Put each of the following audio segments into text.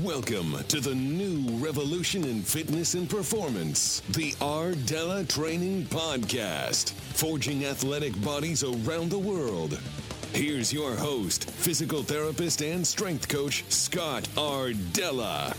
Welcome to the new revolution in fitness and performance, the Ardella Training Podcast, forging athletic bodies around the world. Here's your host, physical therapist and strength coach, Scott Ardella.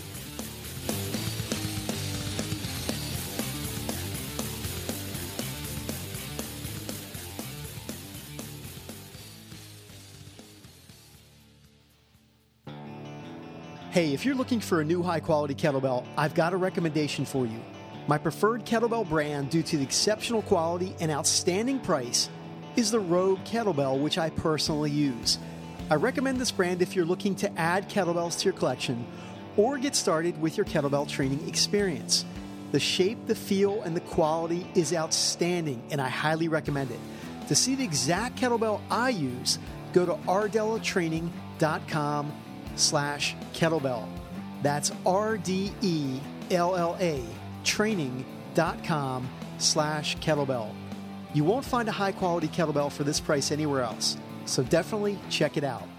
Hey, if you're looking for a new high-quality kettlebell, I've got a recommendation for you. My preferred kettlebell brand, due to the exceptional quality and outstanding price, is the Rogue Kettlebell, which I personally use. I recommend this brand if you're looking to add kettlebells to your collection or get started with your kettlebell training experience. The shape, the feel, and the quality is outstanding, and I highly recommend it. To see the exact kettlebell I use, go to ardellatraining.com/kettlebell. That's RDELLA training.com/kettlebell. You won't find a high quality kettlebell for this price anywhere else, so definitely check it out.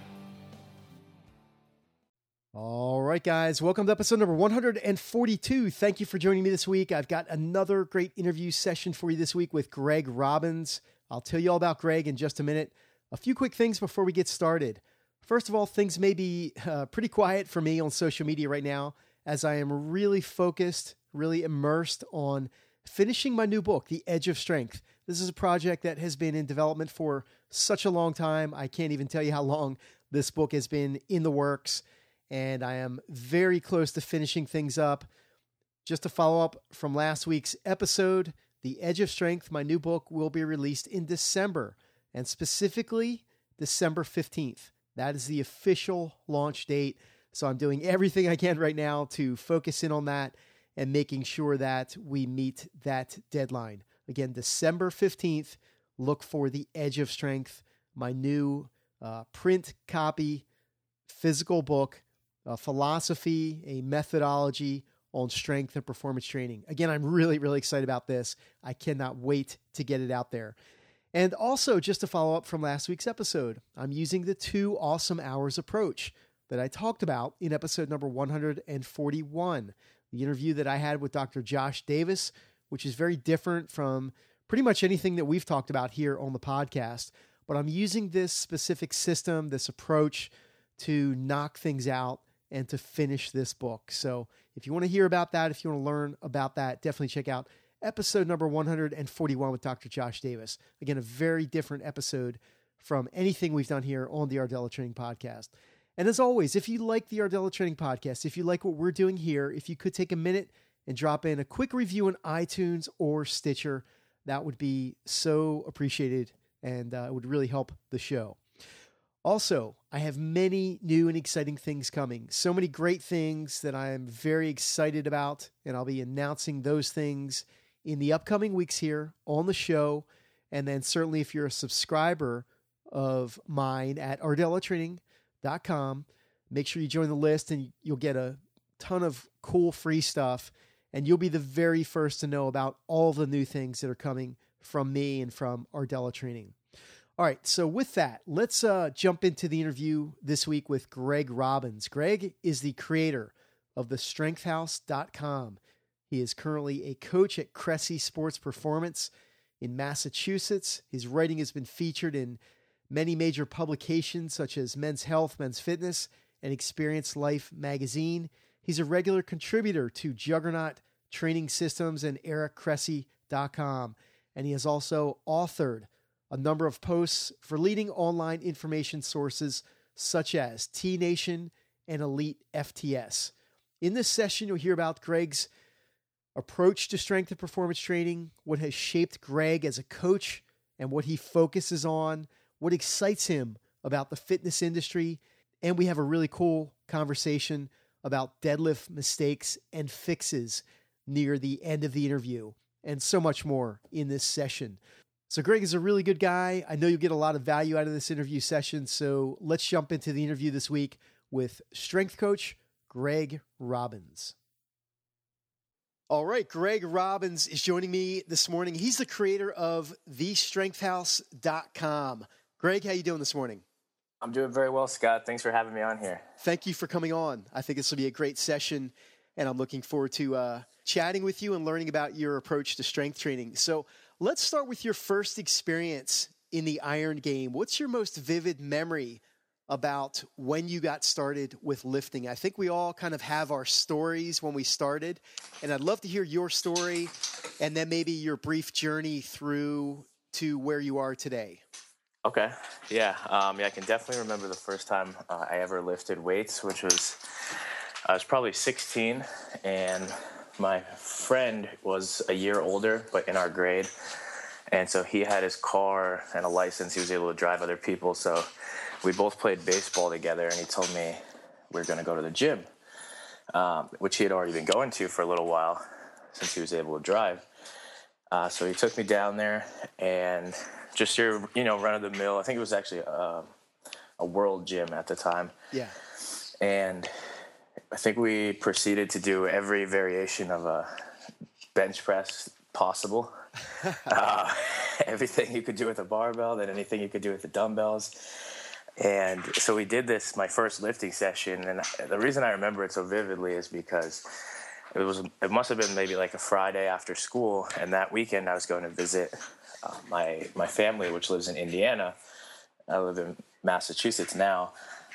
All right, guys, welcome to episode number 142. Thank you for joining me this week. I've got another great interview session for you this week with Greg Robbins. I'll tell you all about Greg in just a minute. A few quick things before we get started. First of all, things may be pretty quiet for me on social media right now, as I am really focused, really immersed on finishing my new book, The Edge of Strength. This is a project that has been in development for such a long time. I can't even tell you how long this book has been in the works, and I am very close to finishing things up. Just to follow up from last week's episode, The Edge of Strength, my new book, will be released in December, and specifically December 15th. That is the official launch date. So I'm doing everything I can right now to focus in on that and making sure that we meet that deadline. Again, December 15th, look for The Edge of Strength, my new print copy, physical book, a philosophy, a methodology on strength and performance training. Again, I'm really, really excited about this. I cannot wait to get it out there. And also, just to follow up from last week's episode, I'm using the 2 awesome hours approach that I talked about in episode number 141, the interview that I had with Dr. Josh Davis, which is very different from pretty much anything that we've talked about here on the podcast. But I'm using this specific system, this approach, to knock things out and to finish this book. So if you want to hear about that, if you want to learn about that, definitely check out episode number 141 with Dr. Josh Davis. Again, a very different episode from anything we've done here on the Ardella Training Podcast. And as always, if you like the Ardella Training Podcast, if you like what we're doing here, if you could take a minute and drop in a quick review on iTunes or Stitcher, that would be so appreciated, and it would really help the show. Also, I have many new and exciting things coming. So many great things that I am very excited about, and I'll be announcing those things in the upcoming weeks here on the show. And then certainly if you're a subscriber of mine at ardellatraining.com, make sure you join the list and you'll get a ton of cool free stuff. And you'll be the very first to know about all the new things that are coming from me and from Ardella Training. All right, so with that, let's jump into the interview this week with Greg Robbins. Greg is the creator of thestrengthhouse.com. He is currently a coach at Cressy Sports Performance in Massachusetts. His writing has been featured in many major publications such as Men's Health, Men's Fitness, and Experience Life magazine. He's a regular contributor to Juggernaut Training Systems and EricCressy.com. And he has also authored a number of posts for leading online information sources such as T-Nation and Elite FTS. In this session, you'll hear about Greg's approach to strength and performance training, what has shaped Greg as a coach and what he focuses on, what excites him about the fitness industry, and we have a really cool conversation about deadlift mistakes and fixes near the end of the interview, and so much more in this session. So Greg is a really good guy. I know you'll get a lot of value out of this interview session, so let's jump into the interview this week with strength coach Greg Robbins. All right, Greg Robbins is joining me this morning. He's the creator of thestrengthhouse.com. Greg, how you doing this morning? I'm doing very well, Scott. Thanks for having me on here. Thank you for coming on. I think this will be a great session, and I'm looking forward to chatting with you and learning about your approach to strength training. So let's start with your first experience in the iron game. What's your most vivid memory about when you got started with lifting? I think we all kind of have our stories when we started, and I'd love to hear your story and then maybe your brief journey through to where you are today. Okay. Yeah. I can definitely remember the first time I ever lifted weights, which was, I was probably 16, and my friend was a year older, but in our grade. And so he had his car and a license. He was able to drive other people. So we both played baseball together, and he told me we were going to go to the gym, which he had already been going to for a little while since he was able to drive. So he took me down there, and just your, run of the mill. I think it was actually a world gym at the time. Yeah. And I think we proceeded to do every variation of a bench press possible. Everything you could do with a barbell, then anything you could do with the dumbbells. And so we did this, my first lifting session. And the reason I remember it so vividly is because it must have been maybe like a Friday after school. And that weekend I was going to visit my family, which lives in Indiana. I live in Massachusetts now.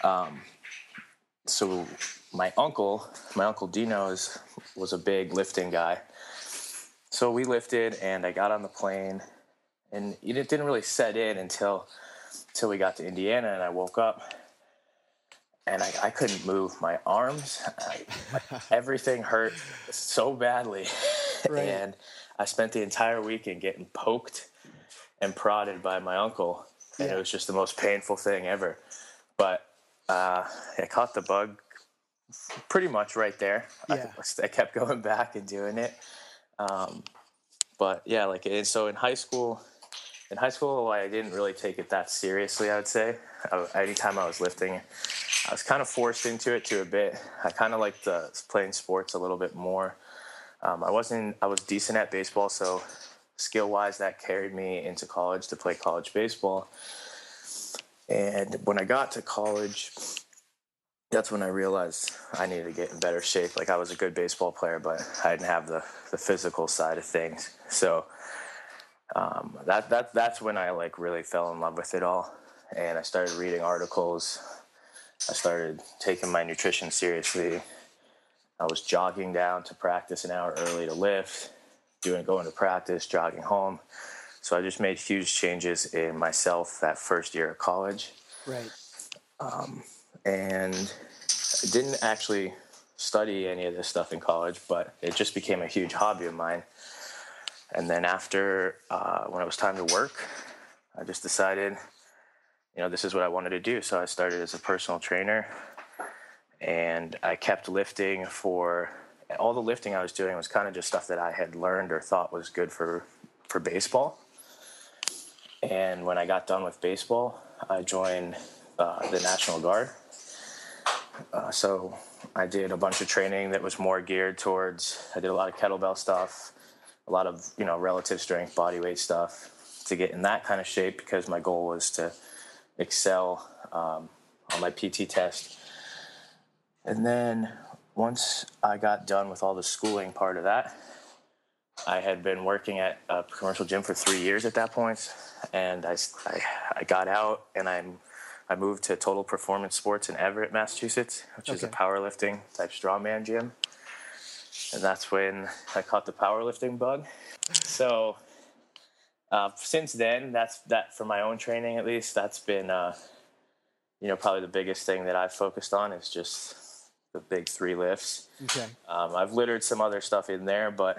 So my uncle Dino was a big lifting guy. So we lifted, and I got on the plane, and it didn't really set in until we got to Indiana, and I woke up, and I couldn't move my arms. Everything hurt so badly. Right. And I spent the entire weekend getting poked and prodded by my uncle, and It was just the most painful thing ever. But I caught the bug pretty much right there. Yeah. I kept going back and doing it. But yeah, so in high school, I didn't really take it that seriously, I would say. Anytime I was lifting, I was kind of forced into it to a bit. I kind of liked playing sports a little bit more. I was decent at baseball, so skill-wise, that carried me into college to play college baseball. And when I got to college, that's when I realized I needed to get in better shape. I was a good baseball player, but I didn't have the physical side of things. So that's when I really fell in love with it all. And I started reading articles. I started taking my nutrition seriously. I was jogging down to practice an hour early to lift, going to practice, jogging home. So I just made huge changes in myself that first year of college. Right. And I didn't actually study any of this stuff in college, but it just became a huge hobby of mine. And then after, when it was time to work, I just decided, this is what I wanted to do. So I started as a personal trainer, and I kept lifting all the lifting I was doing was kind of just stuff that I had learned or thought was good for baseball. And when I got done with baseball, I joined the National Guard. So I did a bunch of training that was more geared towards, I did a lot of kettlebell stuff, a lot of, relative strength, body weight stuff to get in that kind of shape, because my goal was to excel on my PT test. And then once I got done with all the schooling part of that, I had been working at a commercial gym for 3 years at that point, and I got out, and I moved to Total Performance Sports in Everett, Massachusetts, which is a powerlifting type strongman gym. And that's when I caught the powerlifting bug. So since then, that for my own training at least, that's been probably the biggest thing that I've focused on is just the big 3 lifts. Okay. I've littered some other stuff in there, but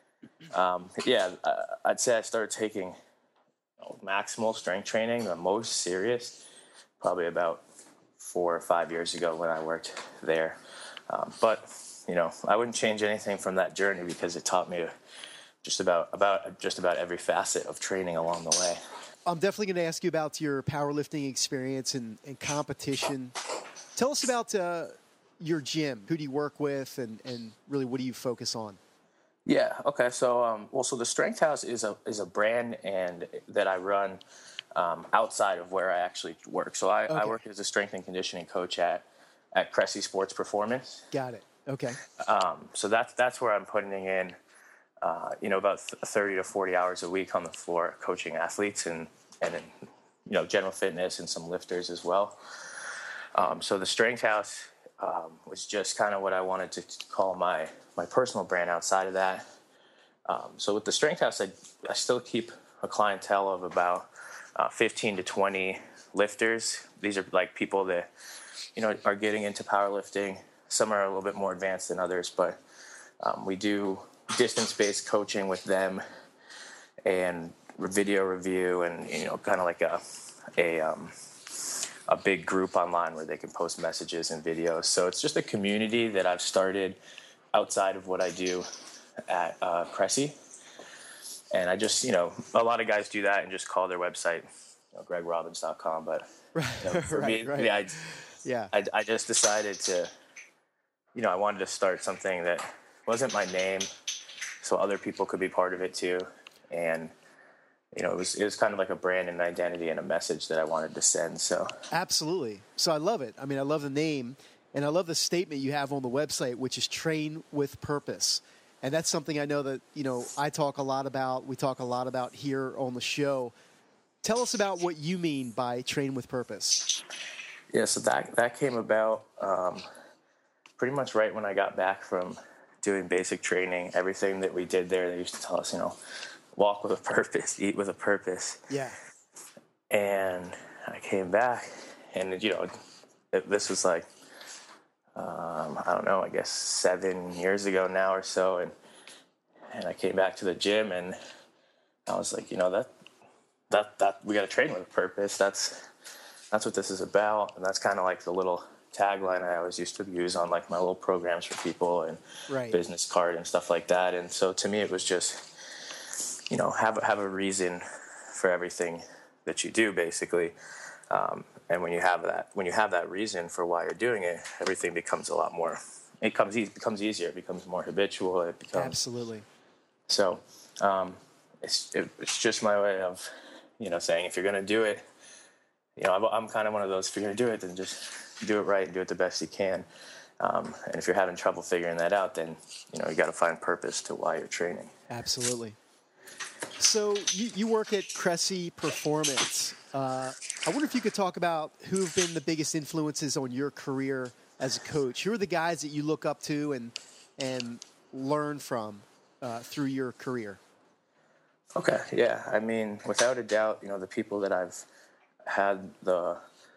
I'd say I started taking maximal strength training, the most serious, probably about 4 or 5 years ago when I worked there. But I wouldn't change anything from that journey, because it taught me just about every facet of training along the way. I'm definitely going to ask you about your powerlifting experience and competition. Tell us about your gym. Who do you work with, and really what do you focus on? Yeah. Okay. So, so the Strength House is a brand and that I run outside of where I actually work. So I work as a strength and conditioning coach at Cressy Sports Performance. Got it. Okay. So that's where I'm putting in, about 30 to 40 hours a week on the floor, coaching athletes and in, general fitness and some lifters as well. So the Strength House was just kind of what I wanted to call my personal brand outside of that. So with the Strength House, I still keep a clientele of about 15 to 20 lifters. These are like people that, are getting into powerlifting. Some are a little bit more advanced than others, but we do distance-based coaching with them and video review and, kind of like a big group online where they can post messages and videos. So it's just a community that I've started outside of what I do at Cressy. And I just, a lot of guys do that and just call their website, gregrobbins.com. But for me, I just decided to, I wanted to start something that wasn't my name so other people could be part of it too. And, it was kind of like a brand and identity and a message that I wanted to send. So absolutely. So I love it. I mean, I love the name and I love the statement you have on the website, which is train with purpose. And that's something I know that, I talk a lot about. We talk a lot about here on the show. Tell us about what you mean by train with purpose. Yeah, so that came about pretty much right when I got back from doing basic training. Everything that we did there, they used to tell us, walk with a purpose, eat with a purpose. Yeah. And I came back, and, this was like, I don't know, I guess 7 years ago now or so. And I came back to the gym, and I was like, that we got to train with a purpose. That's what this is about. And that's kind of like the little tagline I always used to use on like my little programs for people and business card and stuff like that. And so to me, it was just, have a reason for everything that you do, basically. And when you have that reason for why you're doing it, everything becomes a lot more. It becomes easier. It becomes more habitual. It becomes absolutely. So it's just my way of, saying if you're going to do it, I'm kind of one of those. If you're going to do it, then just do it right and do it the best you can. And if you're having trouble figuring that out, then you got to find purpose to why you're training. Absolutely. So you work at Cressy Performance. I wonder if you could talk about who have been the biggest influences on your career as a coach. Who are the guys that you look up to and learn from through your career? Okay, yeah. I mean, without a doubt, the people that I've had the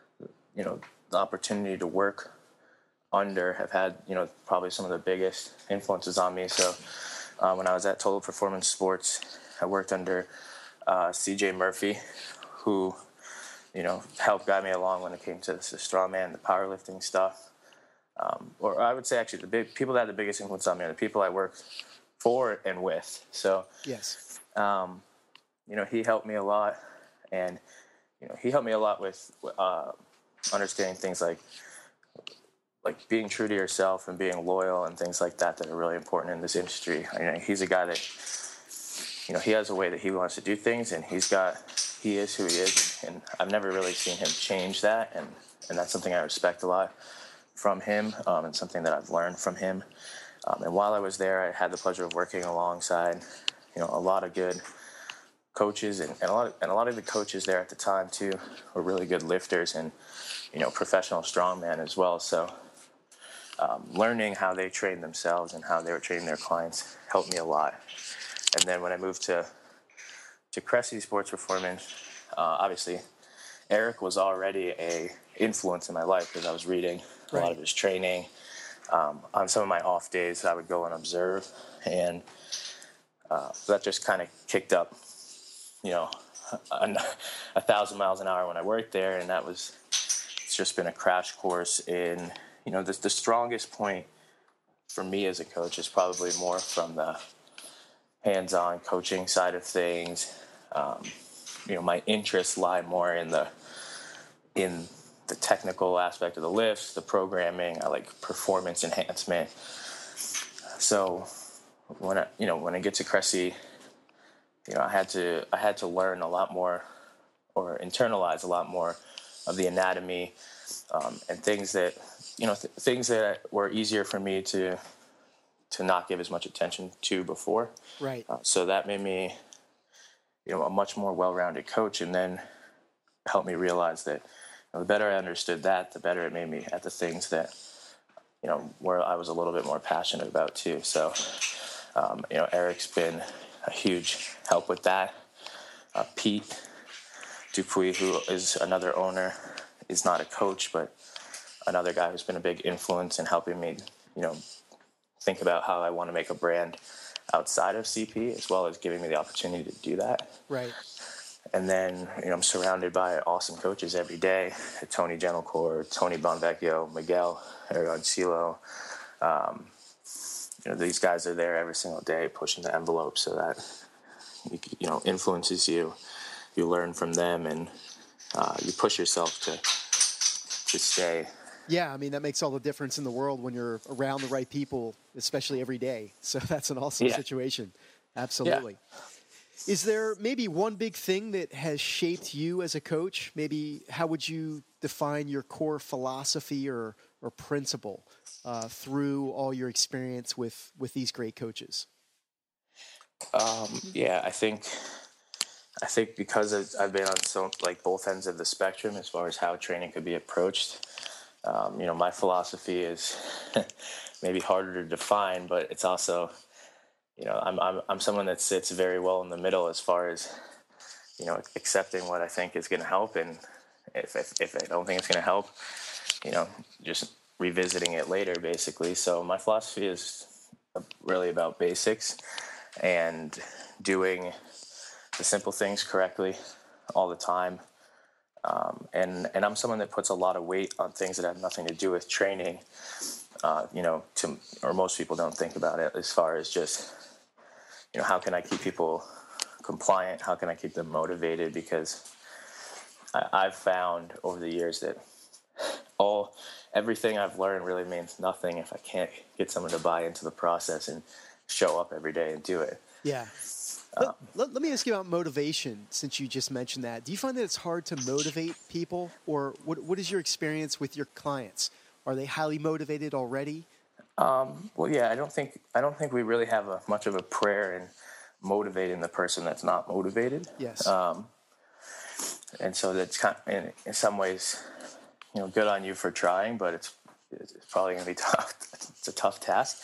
opportunity to work under have had, probably some of the biggest influences on me. So when I was at Total Performance Sports, I worked under CJ Murphy, who, helped guide me along when it came to the strongman, the powerlifting stuff. Or I would say actually the people that had the biggest influence on me are the people I worked for and with. So, yes, he helped me a lot, and, he helped me a lot with understanding things like being true to yourself and being loyal and things like that are really important in this industry. He's a guy that, he has a way that he wants to do things, and he is who he is, and I've never really seen him change that, and that's something I respect a lot from him, and something that I've learned from him. And while I was there, I had the pleasure of working alongside, a lot of good coaches, and a lot of the coaches there at the time too were really good lifters and, professional strongmen as well. So learning how they trained themselves and how they were training their clients helped me a lot. And then when I moved to Cressy Sports Performance, obviously Eric was already a influence in my life because I was reading a lot of his training. On some of my off days, I would go and observe, and that just kind of kicked up, 1,000 miles an hour when I worked there, and it's just been a crash course in, the strongest point for me as a coach is probably more from the hands-on coaching side of things. My interests lie more in the technical aspect of the lifts, the programming. I like performance enhancement. So when I get to Cressy, I had to learn a lot more or internalize a lot more of the anatomy, and things that, things that were easier for me to not give as much attention to before. Right. So that made me, a much more well-rounded coach, and then helped me realize that the better I understood that, the better it made me at the things that, where I was a little bit more passionate about too. So, Eric's been a huge help with that. Pete Dupuis, who is another owner, is not a coach, but another guy who's been a big influence in helping me, think about how I want to make a brand outside of CP, as well as giving me the opportunity to do that. Right. And then, I'm surrounded by awesome coaches every day. Tony Gentilcore, Tony Bonvecchio, Miguel Aragoncillo. These guys are there every single day pushing the envelope so that, influences you. You learn from them, and you push yourself to stay. Yeah, I mean, that makes all the difference in the world when you're around the right people, especially every day. So that's an awesome situation. Absolutely. Yeah. Is there maybe one big thing that has shaped you as a coach? Maybe how would you define your core philosophy or principle through all your experience with these great coaches? I think because I've been on both ends of the spectrum as far as how training could be approached. My philosophy is maybe harder to define, but it's also, I'm someone that sits very well in the middle as far as, accepting what I think is going to help, and if I don't think it's going to help, just revisiting it later, basically. So my philosophy is really about basics and doing the simple things correctly all the time. And I'm someone that puts a lot of weight on things that have nothing to do with training, or most people don't think about it as far as just, how can I keep people compliant? How can I keep them motivated? Because I've found over the years that everything I've learned really means nothing if I can't get someone to buy into the process and show up every day and do it. Yeah. Let me ask you about motivation, since you just mentioned that. Do you find that it's hard to motivate people, or what is your experience with your clients? Are they highly motivated already? Well, yeah, I don't think we really have much of a prayer in motivating the person that's not motivated. Yes. And so that's in some ways, good on you for trying, but it's probably going to be tough. It's a tough task.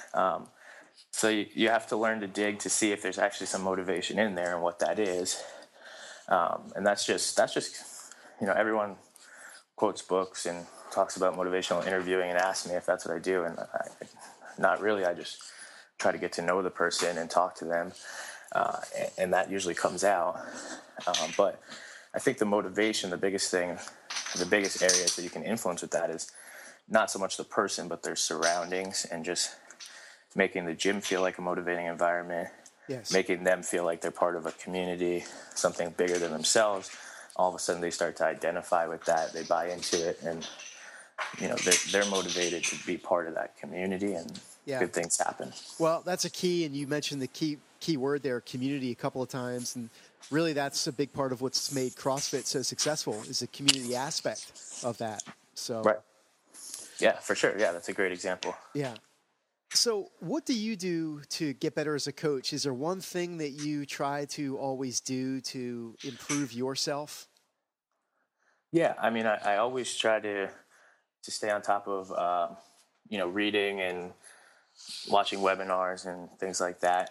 So you have to learn to dig to see if there's actually some motivation in there and what that is. And that's just, everyone quotes books and talks about motivational interviewing and asks me if that's what I do. And not really. I just try to get to know the person and talk to them. And that usually comes out. But I think the motivation, the biggest areas that you can influence with that is not so much the person, but their surroundings, and just making the gym feel like a motivating environment, yes, making them feel like they're part of a community, something bigger than themselves. All of a sudden they start to identify with that. They buy into it, and they're motivated to be part of that community, and good things happen. Well, that's a key, and you mentioned the key word there, community, a couple of times, and really that's a big part of what's made CrossFit so successful, is the community aspect of that. So right. Yeah, for sure. Yeah, that's a great example. Yeah. So what do you do to get better as a coach? Is there one thing that you try to always do to improve yourself? Yeah, I mean, I always try to stay on top of, reading and watching webinars and things like that.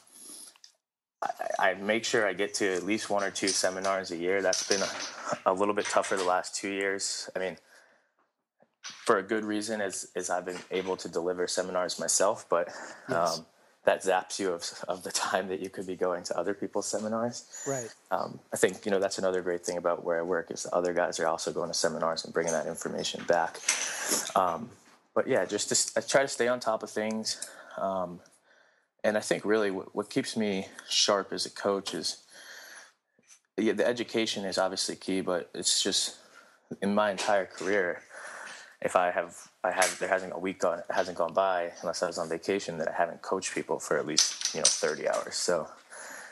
I make sure I get to at least 1 or 2 seminars a year. That's been a little bit tougher the last 2 years. I mean, for a good reason, as I've been able to deliver seminars myself, but Yes. That zaps you of the time that you could be going to other people's seminars. Right. I think, that's another great thing about where I work, is the other guys are also going to seminars and bringing that information back. But yeah, I try to stay on top of things. And I think really what keeps me sharp as a coach is, the education is obviously key, but it's just in my entire career, if there hasn't gone by, unless I was on vacation, that I haven't coached people for at least 30 hours. So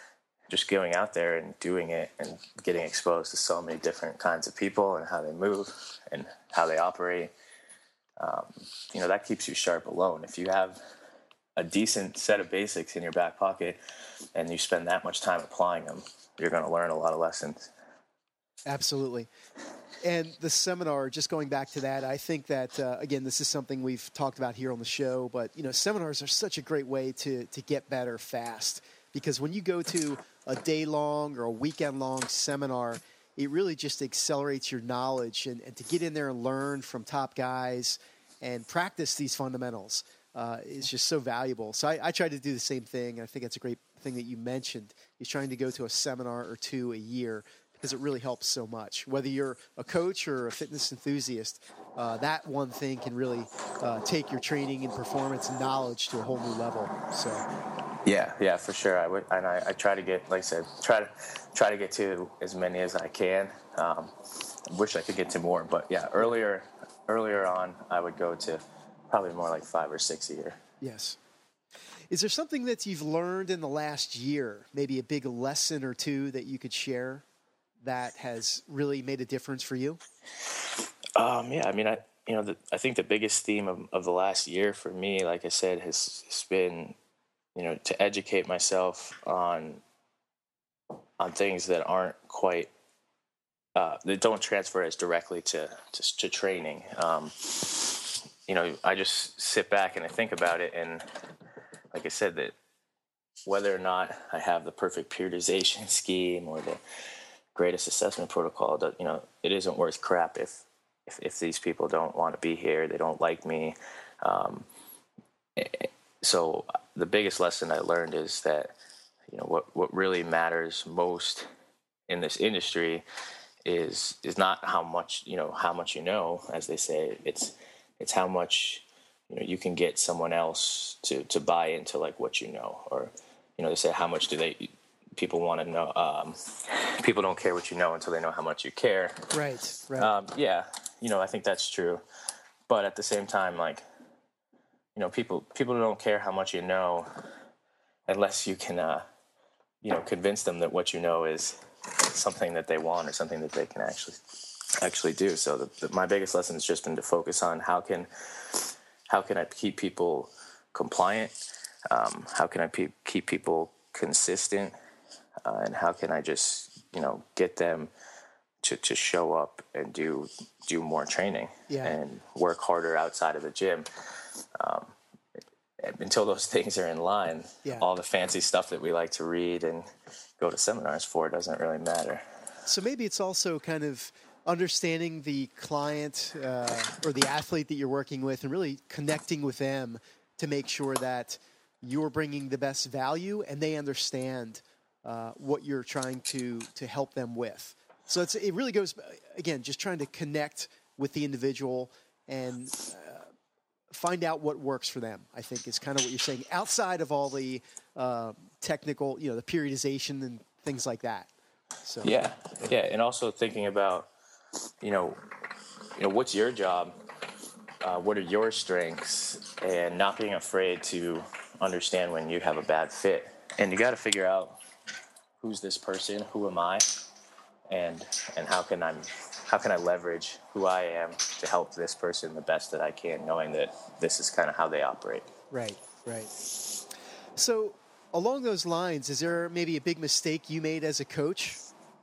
just going out there and doing it and getting exposed to so many different kinds of people and how they move and how they operate, that keeps you sharp alone. If you have a decent set of basics in your back pocket and you spend that much time applying them, you're going to learn a lot of lessons. Absolutely. And the seminar, just going back to that, I think that, again, this is something we've talked about here on the show, but, seminars are such a great way to get better fast, because when you go to a day-long or a weekend-long seminar, it really just accelerates your knowledge, and to get in there and learn from top guys and practice these fundamentals is just so valuable. So I try to do the same thing. I think that's a great thing that you mentioned, is trying to go to a seminar or two a year, because it really helps so much. Whether you're a coach or a fitness enthusiast, that one thing can really take your training and performance and knowledge to a whole new level. So, yeah, for sure. I try to get, like I said, try to get to as many as I can. Wish I could get to more, but yeah, earlier on, I would go to probably more like 5 or 6 a year. Yes. Is there something that you've learned in the last year, maybe a big lesson or two that you could share that has really made a difference for you? Yeah, I mean, I think the biggest theme of the last year for me, like I said, has been, to educate myself on things that aren't quite, that don't transfer as directly to training. I just sit back and I think about it, and like I said, that whether or not I have the perfect periodization scheme or the greatest assessment protocol, that it isn't worth crap if these people don't want to be here, they don't like me. So the biggest lesson I learned is that what really matters most in this industry is not how much you know, as they say. It's how much you can get someone else to buy into like what you know, or they say, how much do people want to know? People don't care what you know until they know how much you care. Right. Yeah, I think that's true. But at the same time, like, people don't care how much you know unless you can, convince them that what you know is something that they want or something that they can actually do. So my biggest lesson has just been to focus on how can I keep people compliant? How can I keep people consistent? And how can I just, get them to show up and do more training and work harder outside of the gym? Until those things are in line, all the fancy stuff that we like to read and go to seminars for doesn't really matter. So maybe it's also kind of understanding the client or the athlete that you're working with and really connecting with them to make sure that you're bringing the best value and they understand what you're trying to help them with. So it really goes, again, just trying to connect with the individual and find out what works for them, I think, is kind of what you're saying, outside of all the technical, the periodization and things like that. So yeah, and also thinking about, what's your job? What are your strengths? And not being afraid to understand when you have a bad fit. And you got to figure out, who's this person? Who am I? And how can I leverage who I am to help this person the best that I can, knowing that this is kind of how they operate. Right. So along those lines, is there maybe a big mistake you made as a coach?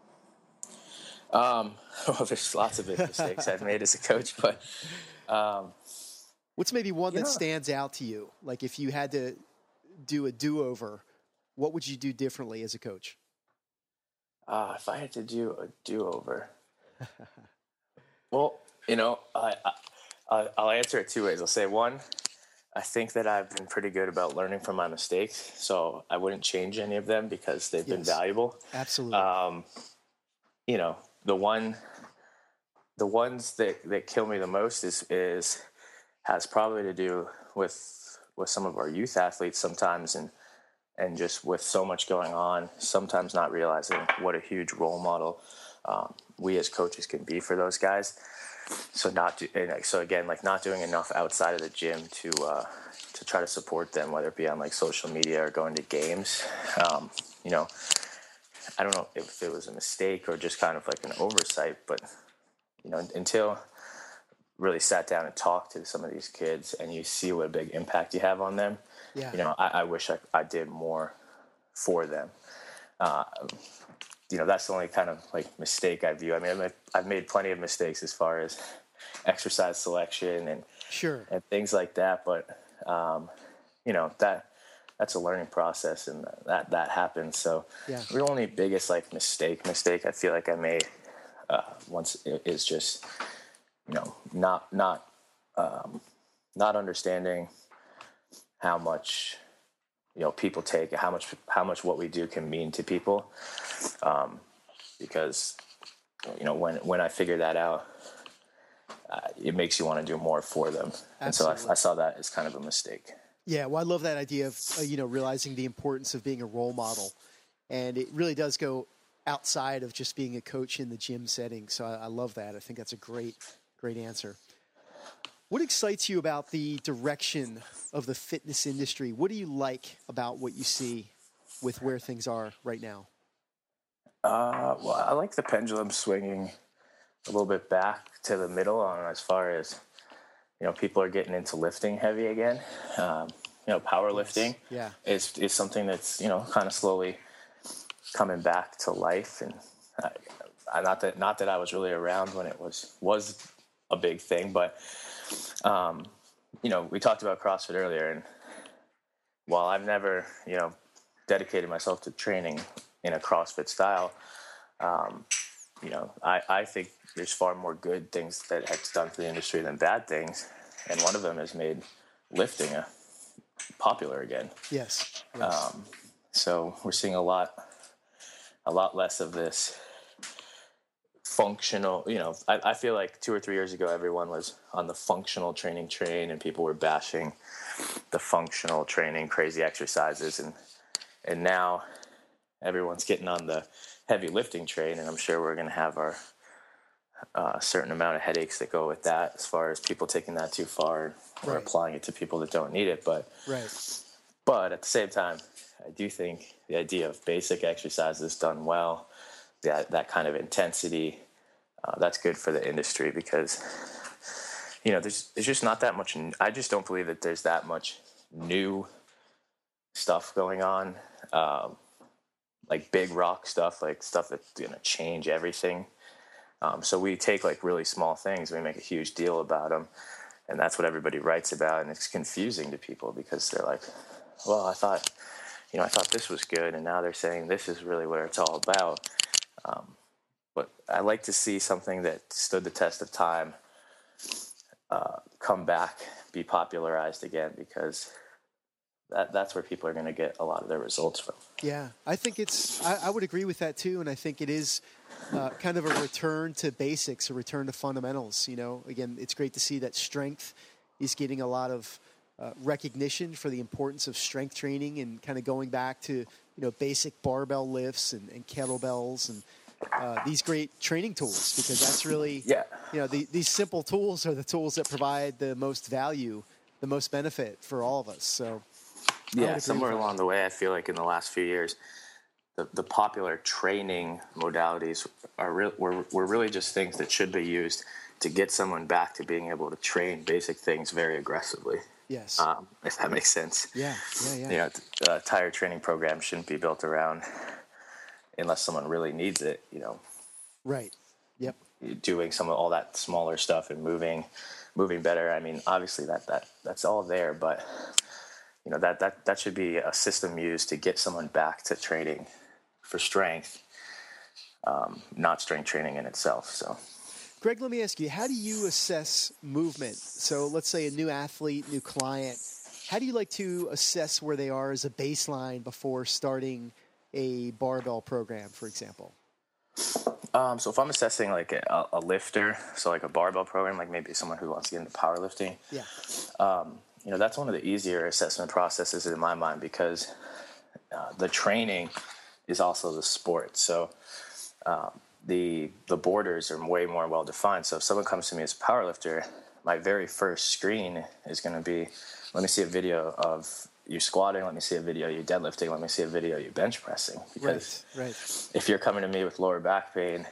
Well, there's lots of big mistakes I've made as a coach, but what's maybe one that stands out to you? Like, if you had to do a do-over, what would you do differently as a coach? If I had to do a do-over, well, I'll answer it two ways. I'll say, one, I think that I've been pretty good about learning from my mistakes, so I wouldn't change any of them because they've been valuable. Absolutely. The ones that kill me the most has probably to do with some of our youth athletes sometimes, and just with so much going on, sometimes not realizing what a huge role model we as coaches can be for those guys. So not doing enough outside of the gym to try to support them, whether it be on like social media or going to games. I don't know if it was a mistake or just kind of like an oversight, but until really sat down and talked to some of these kids and you see what a big impact you have on them, Yeah. I wish I did more for them. That's the only kind of like mistake I view. I mean, I've made plenty of mistakes as far as exercise selection and Sure. and things like that, but that's a learning process, and that happens. So Yeah. the only biggest like mistake I feel like I made once is just not understanding how much people take, how much what we do can mean to people, because when I figure that out, it makes you want to do more for them. Absolutely. And so I saw that as kind of a mistake. Yeah, well, I love that idea of realizing the importance of being a role model, and it really does go outside of just being a coach in the gym setting. So I love that. I think that's a great answer. What excites you about the direction of the fitness industry? What do you like about what you see with where things are right now? Well, I like the pendulum swinging a little bit back to the middle on as far as people are getting into lifting heavy again. Powerlifting is something that's kind of slowly coming back to life, and not that I was really around when it was a big thing, but we talked about CrossFit earlier, and while I've never dedicated myself to training in a CrossFit style, I think there's far more good things that it's done for the industry than bad things, and one of them has made lifting popular again. Yes. So we're seeing a lot less of this functional. I feel like 2 or 3 years ago, everyone was on the functional training train, and people were bashing the functional training, crazy exercises, and now everyone's getting on the heavy lifting train, and I'm sure we're going to have our certain amount of headaches that go with that, as far as people taking that too far or applying it to people that don't need it. But at the same time, I do think the idea of basic exercises done well, that kind of intensity, that's good for the industry, because there's just not that much. I just don't believe that there's that much new stuff going on, like big rock stuff, like stuff that's gonna change everything. So we take like really small things, we make a huge deal about them, and that's what everybody writes about, and it's confusing to people because they're like, well, I thought this was good, and now they're saying this is really what it's all about. But I like to see something that stood the test of time come back, be popularized again, because that's where people are going to get a lot of their results from. Yeah, I think I would agree with that too, and I think it is kind of a return to basics, a return to fundamentals. Again, it's great to see that strength is getting a lot of recognition for the importance of strength training, and kind of going back to basic barbell lifts and kettlebells and these great training tools, because that's really these simple tools are the tools that provide the most value, the most benefit for all of us. So somewhere along the way, I feel like in the last few years, the popular training modalities were really just things that should be used to get someone back to being able to train basic things very aggressively. Yes. If that makes sense. Yeah. A tire training program shouldn't be built around, unless someone really needs it, Right. Yep. doing some of all that smaller stuff and moving better. I mean, obviously that's all there, but that should be a system used to get someone back to training for strength, not strength training in itself. So, Greg, let me ask you, how do you assess movement? So let's say a new athlete, new client, how do you like to assess where they are as a baseline before starting a barbell program, for example? So if I'm assessing like a lifter, so like a barbell program, like maybe someone who wants to get into powerlifting, that's one of the easier assessment processes in my mind, because the training is also the sport. So the borders are way more well defined. So if someone comes to me as a powerlifter, my very first screen is going to be, let me see a video of you squatting, let me see a video of you deadlifting, let me see a video of you bench pressing. Because right. if you're coming to me with lower back pain,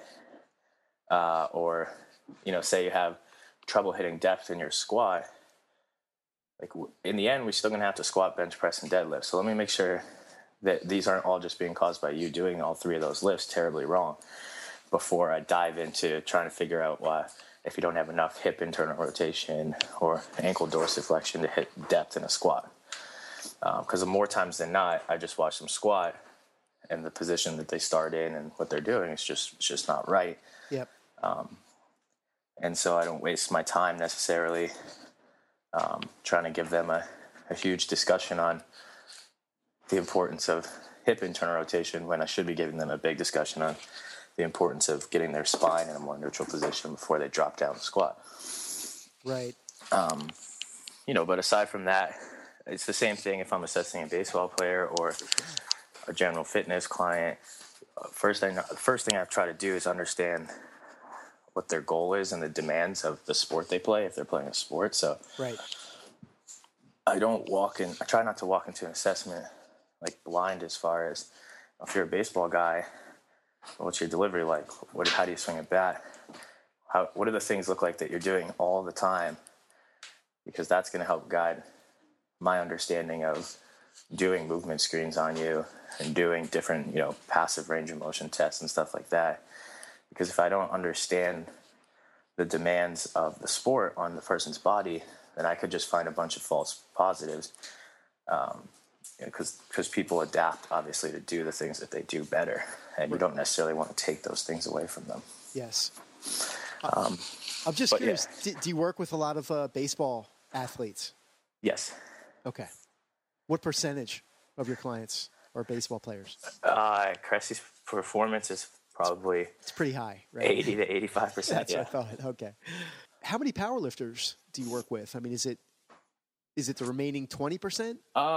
or, say you have trouble hitting depth in your squat, like in the end, we're still going to have to squat, bench press, and deadlift. So let me make sure that these aren't all just being caused by you doing all three of those lifts terribly wrong before I dive into trying to figure out why, if you don't have enough hip internal rotation or ankle dorsiflexion to hit depth in a squat. Because more times than not, I just watch them squat, and the position that they start in and what they're doing is just not right. Yep. And so I don't waste my time necessarily trying to give them a huge discussion on the importance of hip internal rotation when I should be giving them a big discussion on the importance of getting their spine in a more neutral position before they drop down the squat. Right. But aside from that, it's the same thing if I'm assessing a baseball player or a general fitness client. First thing I try to do is understand what their goal is and the demands of the sport they play if they're playing a sport. So right. I try not to walk into an assessment like blind as far as, if you're a baseball guy, what's your delivery like? How do you swing a bat? What do the things look like that you're doing all the time? Because that's going to help guide my understanding of doing movement screens on you and doing different, passive range of motion tests and stuff like that. Because if I don't understand the demands of the sport on the person's body, then I could just find a bunch of false positives. Because people adapt, obviously, to do the things that they do better, and you don't necessarily want to take those things away from them. Yes. I'm just curious, yeah. Do you work with a lot of baseball athletes? Yes. Okay. What percentage of your clients are baseball players? Cressy's performance is probably... It's pretty high, right? 80 to 85%. That's yeah. what I thought. Okay. How many powerlifters do you work with? I mean, is it the remaining 20%?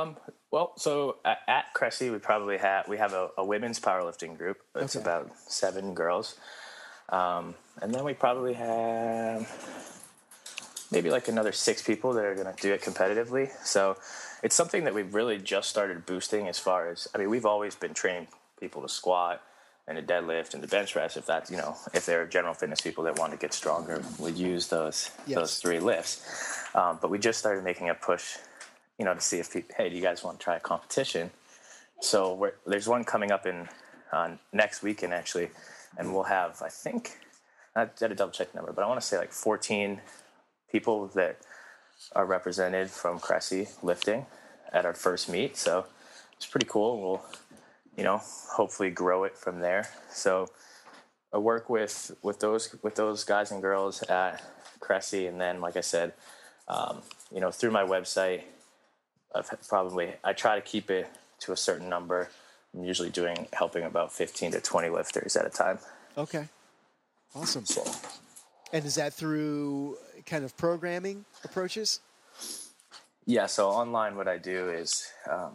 So at Cressy, we have a women's powerlifting group. It's about 7 girls. And then we probably have maybe like another 6 people that are going to do it competitively. So it's something that we've really just started boosting as far as, we've always been training people to squat and to deadlift and to bench press. If that's, if they're general fitness people that want to get stronger, we'd use those 3 lifts. But we just started making a push, to see if, hey, do you guys want to try a competition? So there's one coming up on next weekend, actually, and we'll have, I think, I had to double check the number, but I want to say like 14 people that are represented from Cressy lifting at our first meet. So it's pretty cool. We'll, hopefully grow it from there. So I work with those guys and girls at Cressy, and then, like I said, through my website, I try to keep it to a certain number. I'm usually helping about 15 to 20 lifters at a time. Okay. Awesome. So, and is that through kind of programming approaches? Yeah. So online, what I do is,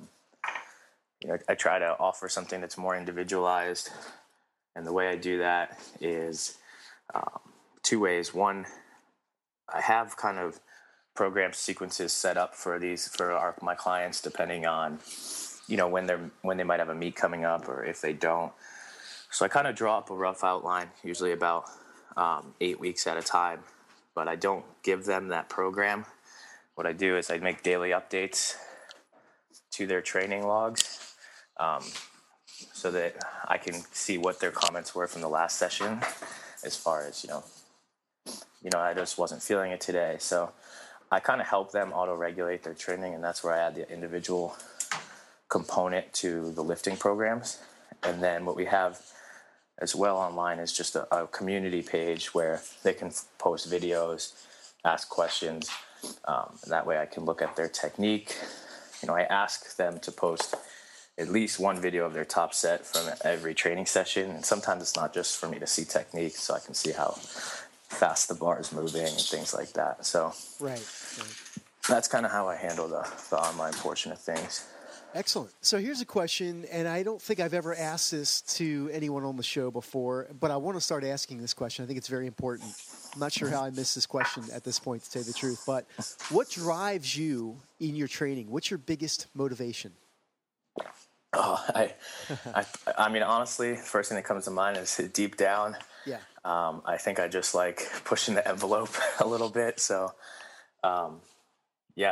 I try to offer something that's more individualized. And the way I do that is 2 ways. One, I have kind of program sequences set up for my clients, depending on, when they might have a meet coming up or if they don't. So I kind of draw up a rough outline, usually about 8 weeks at a time, but I don't give them that program. What I do is I make daily updates to their training logs, so that I can see what their comments were from the last session, as far as, I just wasn't feeling it today. So I kind of help them auto-regulate their training, and that's where I add the individual component to the lifting programs. And then what we have as well online is just a community page where they can post videos, ask questions. That way I can look at their technique. I ask them to post at least one video of their top set from every training session. And sometimes it's not just for me to see technique, so I can see how fast the bar is moving and things like that. So right. That's kind of how I handle the online portion of things. Excellent. So here's a question, and I don't think I've ever asked this to anyone on the show before, but I want to start asking this question. I think it's very important. I'm not sure how I missed this question at this point, to tell you the truth, but what drives you in your training? What's your biggest motivation? Oh, I mean, honestly, the first thing that comes to mind is deep down. Yeah. I think I just like pushing the envelope a little bit. So, yeah,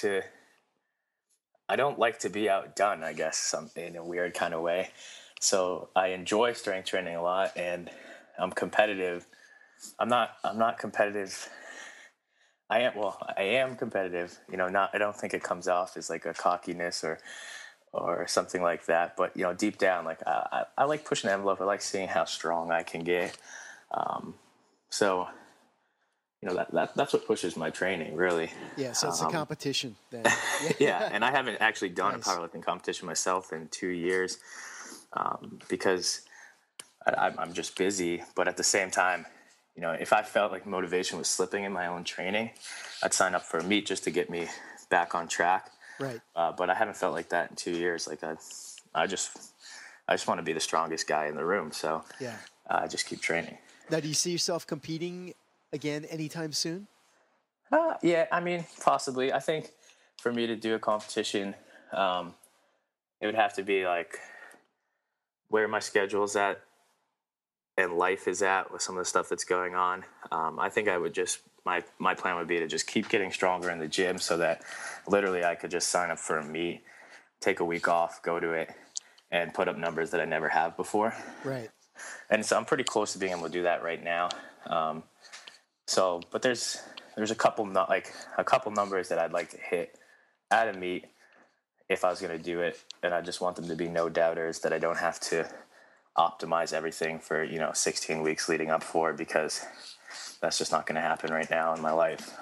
I don't like to be outdone, I guess, in a weird kind of way. So I enjoy strength training a lot, and I'm competitive. I'm not competitive. I am competitive, I don't think it comes off as like a cockiness or something like that. But, deep down, like I like pushing the envelope. I like seeing how strong I can get. So, that's what pushes my training, really. Yeah, so it's a competition then. Yeah, and I haven't actually done Nice. a powerlifting competition myself in 2 years because I'm just busy. But at the same time, if I felt like motivation was slipping in my own training, I'd sign up for a meet just to get me back on track. Right. But I haven't felt like that in 2 years. Like I just want to be the strongest guy in the room. So Yeah. I just keep training. Now, do you see yourself competing again anytime soon? Yeah, I mean, possibly. I think for me to do a competition, it would have to be like where my schedule's at and life is at with some of the stuff that's going on. I think I would just, my plan would be to just keep getting stronger in the gym so that literally I could just sign up for a meet, take a week off, go to it, and put up numbers that I never have before. Right. And so I'm pretty close to being able to do that right now. But there's a couple numbers that I'd like to hit at a meet if I was going to do it, and I just want them to be no doubters that I don't have to optimize everything for 16 weeks leading up for, because that's just not going to happen right now in my life.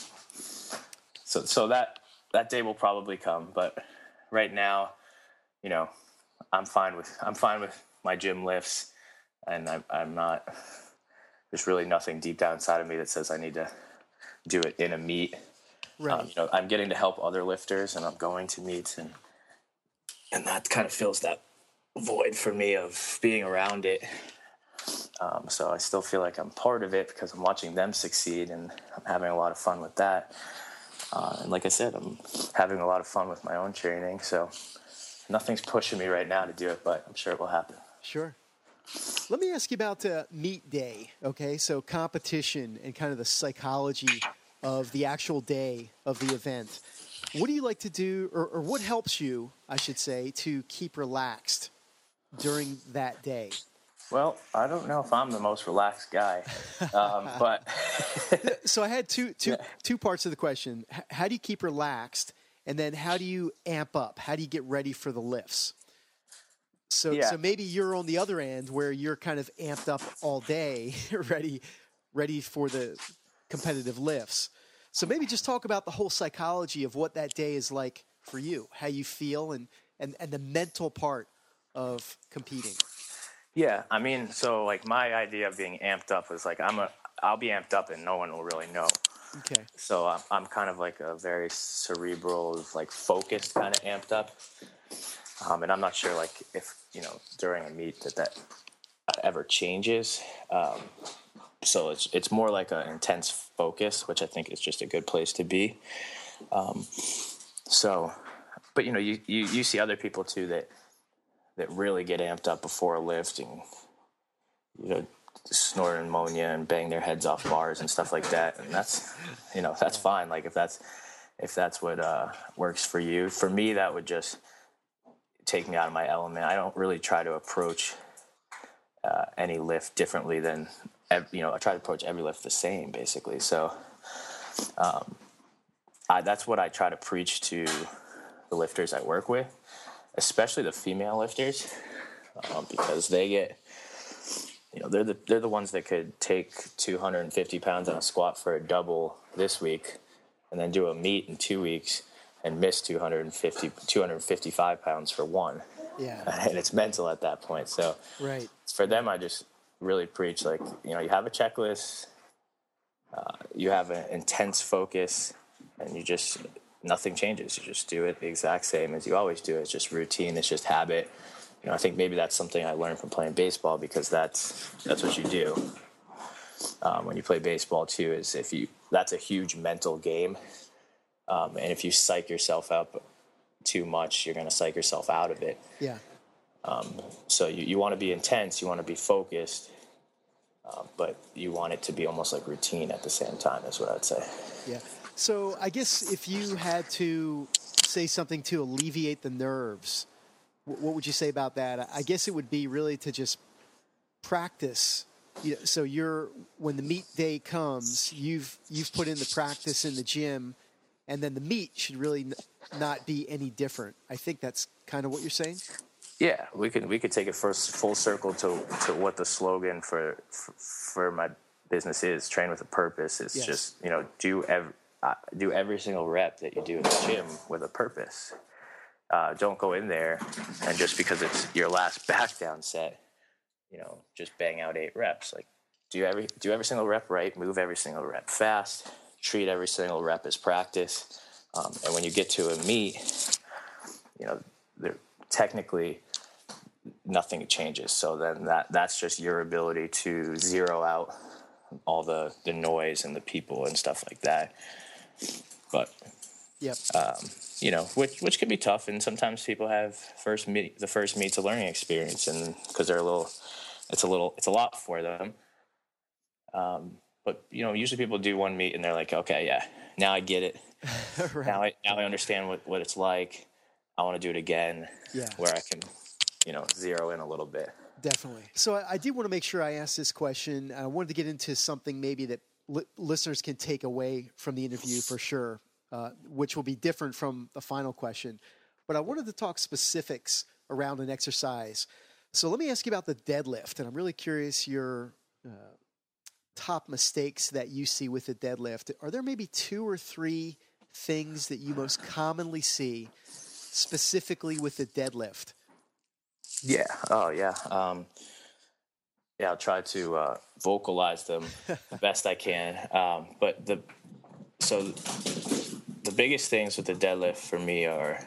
So that day will probably come, but right now, I'm fine with my gym lifts, and I'm not. There's really nothing deep down inside of me that says I need to do it in a meet. Right. I'm getting to help other lifters, and I'm going to meets, and that kind of fills that void for me of being around it. So I still feel like I'm part of it because I'm watching them succeed, and I'm having a lot of fun with that. And like I said, I'm having a lot of fun with my own training. So nothing's pushing me right now to do it, but I'm sure it will happen. Sure. Let me ask you about meet day, okay? So competition and kind of the psychology of the actual day of the event. What do you like to do, or what helps you, I should say, to keep relaxed during that day? Well, I don't know if I'm the most relaxed guy, but... So I had two parts of the question. How do you keep relaxed? And then how do you amp up? How do you get ready for the lifts? So maybe you're on the other end where you're kind of amped up all day, ready for the competitive lifts. So maybe just talk about the whole psychology of what that day is like for you, how you feel, and the mental part of competing. Yeah, I mean, so like my idea of being amped up is like I'll be amped up and no one will really know. Okay. So I'm kind of like a very cerebral, like focused kind of amped up. And I'm not sure like if, during a meet that ever changes. So it's more like an intense focus, which I think is just a good place to be. But you see other people too that really get amped up before a lift and, snort ammonia and bang their heads off bars and stuff like that. And that's fine. Like if that's what works for you. For me, that would just take me out of my element. I don't really try to approach any lift differently than, I try to approach every lift the same, basically. So that's what I try to preach to the lifters I work with, especially the female lifters, because they get, they're the ones that could take 250 pounds on a squat for a double this week and then do a meet in 2 weeks and miss 255 pounds for one. Yeah. And it's mental at that point. So right. For them, I just really preach, like, you have a checklist, you have an intense focus, and nothing changes. You just do it the exact same as you always do. It's just routine. It's just habit. I think maybe that's something I learned from playing baseball, because that's what you do. when you play baseball too, is that's a huge mental game. And if you psych yourself up too much, you're going to psych yourself out of it. Yeah. So you want to be intense, you want to be focused, but you want it to be almost like routine at the same time, is what I'd say. Yeah. So I guess if you had to say something to alleviate the nerves, what would you say about that? I guess it would be really to just practice. So when the meet day comes, you've put in the practice in the gym, and then the meet should really not be any different. I think that's kind of what you're saying. Yeah, we could take it first full circle to what the slogan for my business is: train with a purpose. It's just do every single rep that you do in the gym with a purpose. Don't go in there and just because it's your last back down set, just bang out 8 reps. Like do every single rep right, move every single rep fast, treat every single rep as practice. And when you get to a meet, technically nothing changes. So then that's just your ability to zero out all the noise and the people and stuff like that. But yep. Which can be tough, and sometimes people have the first meet's a learning experience, and because it's a lot for them. But usually people do one meet and they're like, okay, yeah, now I get it. Right. Now I understand what it's like. I want to do it again. Yeah. Where I can, zero in a little bit. Definitely. So I did want to make sure I asked this question. I wanted to get into something maybe that listeners can take away from the interview for sure, which will be different from the final question. But I wanted to talk specifics around an exercise. So let me ask you about the deadlift. And I'm really curious your top mistakes that you see with the deadlift. Are there maybe 2 or 3 things that you most commonly see specifically with the deadlift? Yeah. Oh, yeah. I'll try to vocalize them the best I can. But the biggest things with the deadlift for me are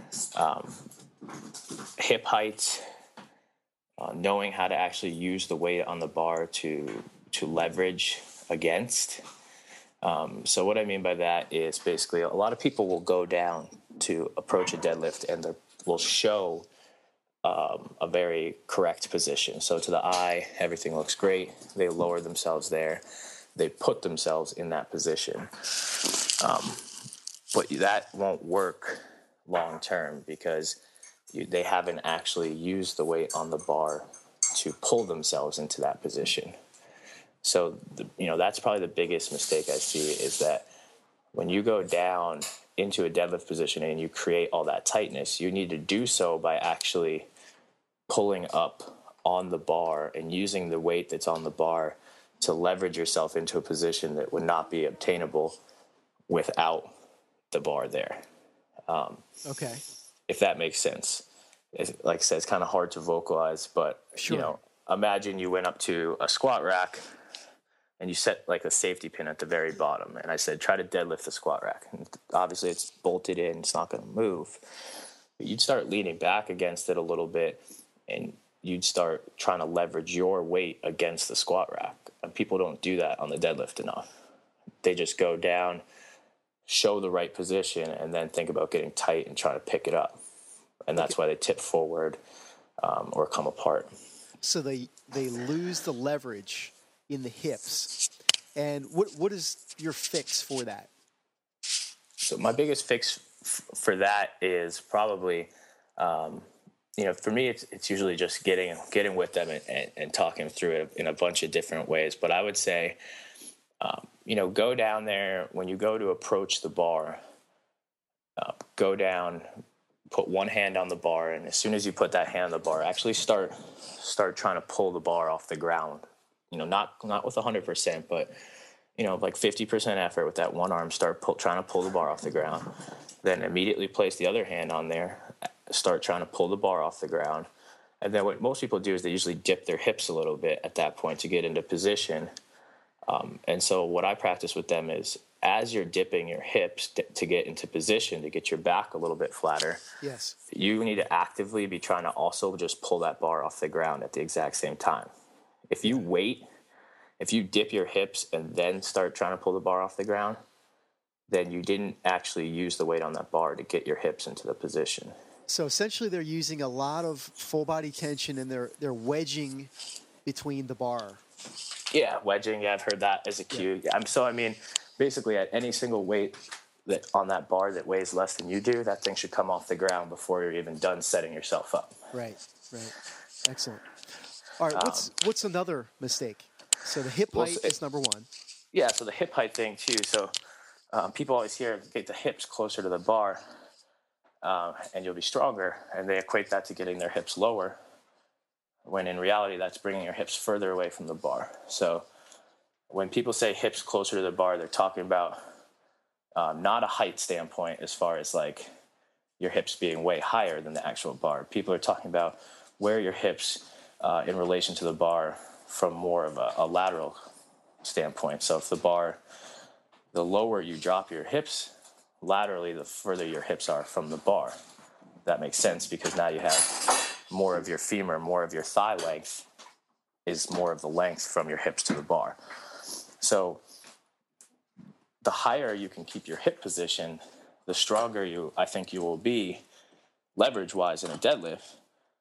hip height, knowing how to actually use the weight on the bar to leverage against. So what I mean by that is basically a lot of people will go down to approach a deadlift and they will show a very correct position. So to the eye, everything looks great. They lower themselves there. They put themselves in that position. But that won't work long term because they haven't actually used the weight on the bar to pull themselves into that position. So, that's probably the biggest mistake I see is that when you go down into a deadlift position and you create all that tightness, you need to do so by actually pulling up on the bar and using the weight that's on the bar to leverage yourself into a position that would not be obtainable without the bar there. Okay. If that makes sense. Like I said, it's kind of hard to vocalize, but, sure. Imagine you went up to a squat rack and you set like a safety pin at the very bottom. And I said, try to deadlift the squat rack. And obviously it's bolted in, it's not going to move. But you'd start leaning back against it a little bit and you'd start trying to leverage your weight against the squat rack. And people don't do that on the deadlift enough. They just go down, show the right position, and then think about getting tight and trying to pick it up. And that's why they tip forward or come apart. So they lose the leverage in the hips. And what is your fix for that? So my biggest fix for that is probably, for me, it's usually just getting with them and talking through it in a bunch of different ways. But I would say, go down there when you go to approach the bar, go down, put one hand on the bar. And as soon as you put that hand on the bar, actually start trying to pull the bar off the ground. Not with 100%, but, like 50% effort with that one arm, trying to pull the bar off the ground. Then immediately place the other hand on there, start trying to pull the bar off the ground. And then what most people do is they usually dip their hips a little bit at that point to get into position. And so what I practice with them is as you're dipping your hips to get into position, to get your back a little bit flatter, yes, you need to actively be trying to also just pull that bar off the ground at the exact same time. If you wait if you dip your hips and then start trying to pull the bar off the ground, then you didn't actually use the weight on that bar to get your hips into the position. So essentially they're using a lot of full body tension and they're wedging between the bar. Yeah, wedging. Yeah, I've heard that as a cue. Yeah. I mean, basically at any single weight that on that bar that weighs less than you do, that thing should come off the ground before you're even done setting yourself up. Right. Excellent. All right, what's another mistake? So the hip height is number one. Yeah, so the hip height thing too. So people always hear, get the hips closer to the bar and you'll be stronger, and they equate that to getting their hips lower, when in reality that's bringing your hips further away from the bar. So when people say hips closer to the bar, they're talking about not a height standpoint as far as like your hips being way higher than the actual bar. People are talking about where your hips in relation to the bar from more of a lateral standpoint. So if the lower you drop your hips laterally, the further your hips are from the bar. That makes sense, because now you have more of your femur, more of your thigh length is more of the length from your hips to the bar. So the higher you can keep your hip position, the stronger I think you will be leverage-wise in a deadlift.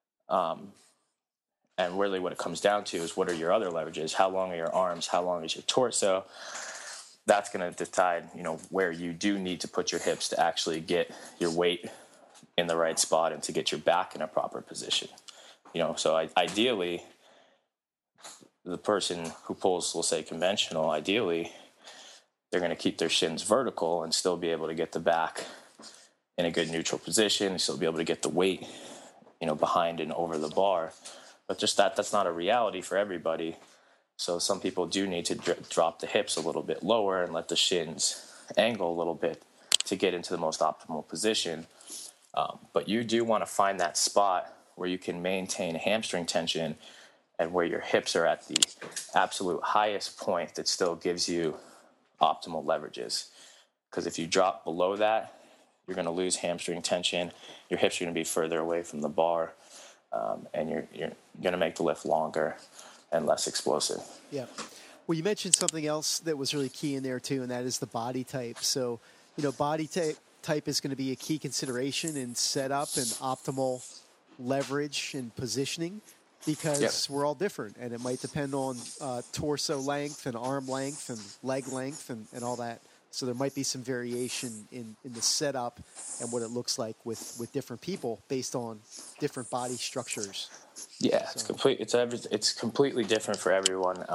And really what it comes down to is, what are your other leverages? How long are your arms? How long is your torso? That's going to decide, where you do need to put your hips to actually get your weight in the right spot and to get your back in a proper position. So ideally, the person who pulls, we'll say conventional, ideally, they're going to keep their shins vertical and still be able to get the back in a good neutral position, and still be able to get the weight, behind and over the bar. But just that's not a reality for everybody. So some people do need to drop the hips a little bit lower and let the shins angle a little bit to get into the most optimal position. But you do want to find that spot where you can maintain hamstring tension and where your hips are at the absolute highest point that still gives you optimal leverages. Because if you drop below that, you're going to lose hamstring tension. Your hips are going to be further away from the bar, and you're going to make the lift longer and less explosive. Yeah. Well, you mentioned something else that was really key in there too, and that is the body type. So, body type is going to be a key consideration in setup and optimal leverage and positioning, because we're all different, and it might depend on torso length and arm length and leg length and all that. So there might be some variation in the setup and what it looks like with different people based on different body structures. Yeah, so. It's completely different for everyone.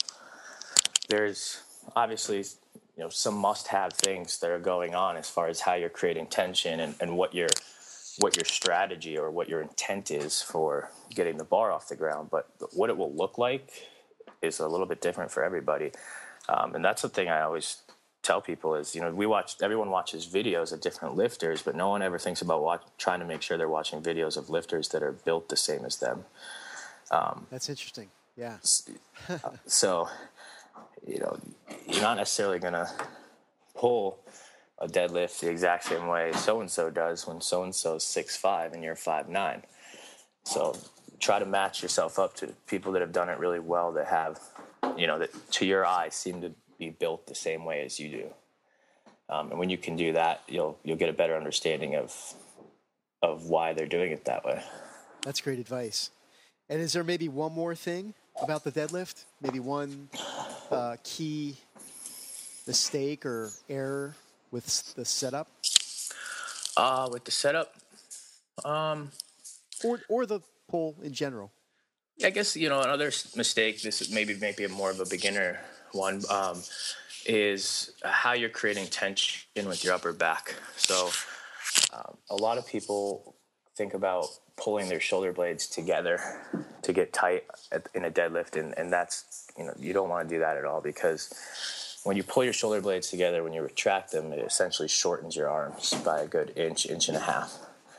There's obviously some must-have things that are going on as far as how you're creating tension and what your strategy or what your intent is for getting the bar off the ground. But what it will look like is a little bit different for everybody. And that's the thing I always tell people is, everyone watches videos of different lifters, but no one ever thinks about trying to make sure they're watching videos of lifters that are built the same as them. That's interesting. Yeah. So, you're not necessarily going to pull a deadlift the exact same way so-and-so does when so-and-so is 6'5" and you're 5'9". So try to match yourself up to people that have done it really well, that have, that to your eye seem to be built the same way as you do. And when you can do that, you'll get a better understanding of why they're doing it that way. That's great advice. And is there maybe one more thing about the deadlift? Maybe one key mistake or error with the setup? With the setup? Or the pull in general? I guess, another mistake, this is maybe more of a beginner one, is how you're creating tension with your upper back. So a lot of people think about pulling their shoulder blades together to get tight in a deadlift, and that's, you don't want to do that at all, because when you pull your shoulder blades together, when you retract them, it essentially shortens your arms by a good inch and a half.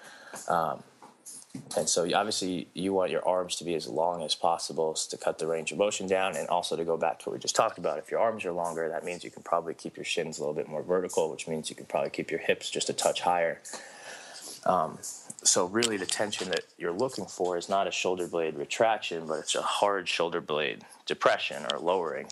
And so obviously you want your arms to be as long as possible to cut the range of motion down, and also to go back to what we just talked about. If your arms are longer, that means you can probably keep your shins a little bit more vertical, which means you can probably keep your hips just a touch higher. So really the tension that you're looking for is not a shoulder blade retraction, but it's a hard shoulder blade depression or lowering.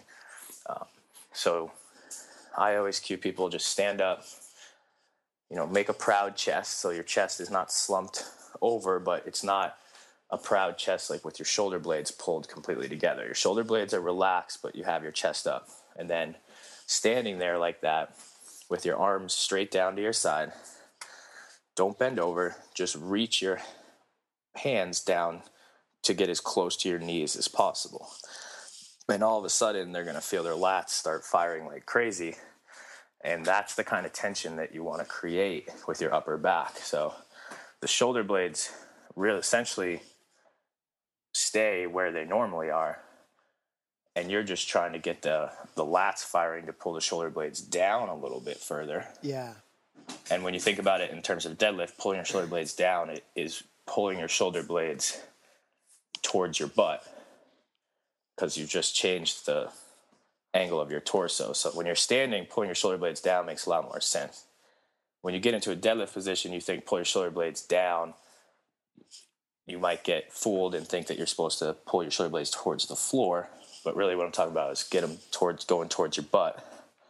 So I always cue people, just stand up, make a proud chest. So your chest is not slumped over, but it's not a proud chest like with your shoulder blades pulled completely together. Your shoulder blades are relaxed, but you have your chest up. And then standing there like that with your arms straight down to your side, don't bend over, just reach your hands down to get as close to your knees as possible. And all of a sudden, they're going to feel their lats start firing like crazy. And that's the kind of tension that you want to create with your upper back. So the shoulder blades really essentially stay where they normally are. And you're just trying to get the lats firing to pull the shoulder blades down a little bit further. Yeah. And when you think about it in terms of deadlift, pulling your shoulder blades down, it is pulling your shoulder blades towards your butt because you've just changed the angle of your torso. So when you're standing, pulling your shoulder blades down makes a lot more sense. When you get into a deadlift position, you think pull your shoulder blades down. You might get fooled and think that you're supposed to pull your shoulder blades towards the floor. But really what I'm talking about is get them going towards your butt.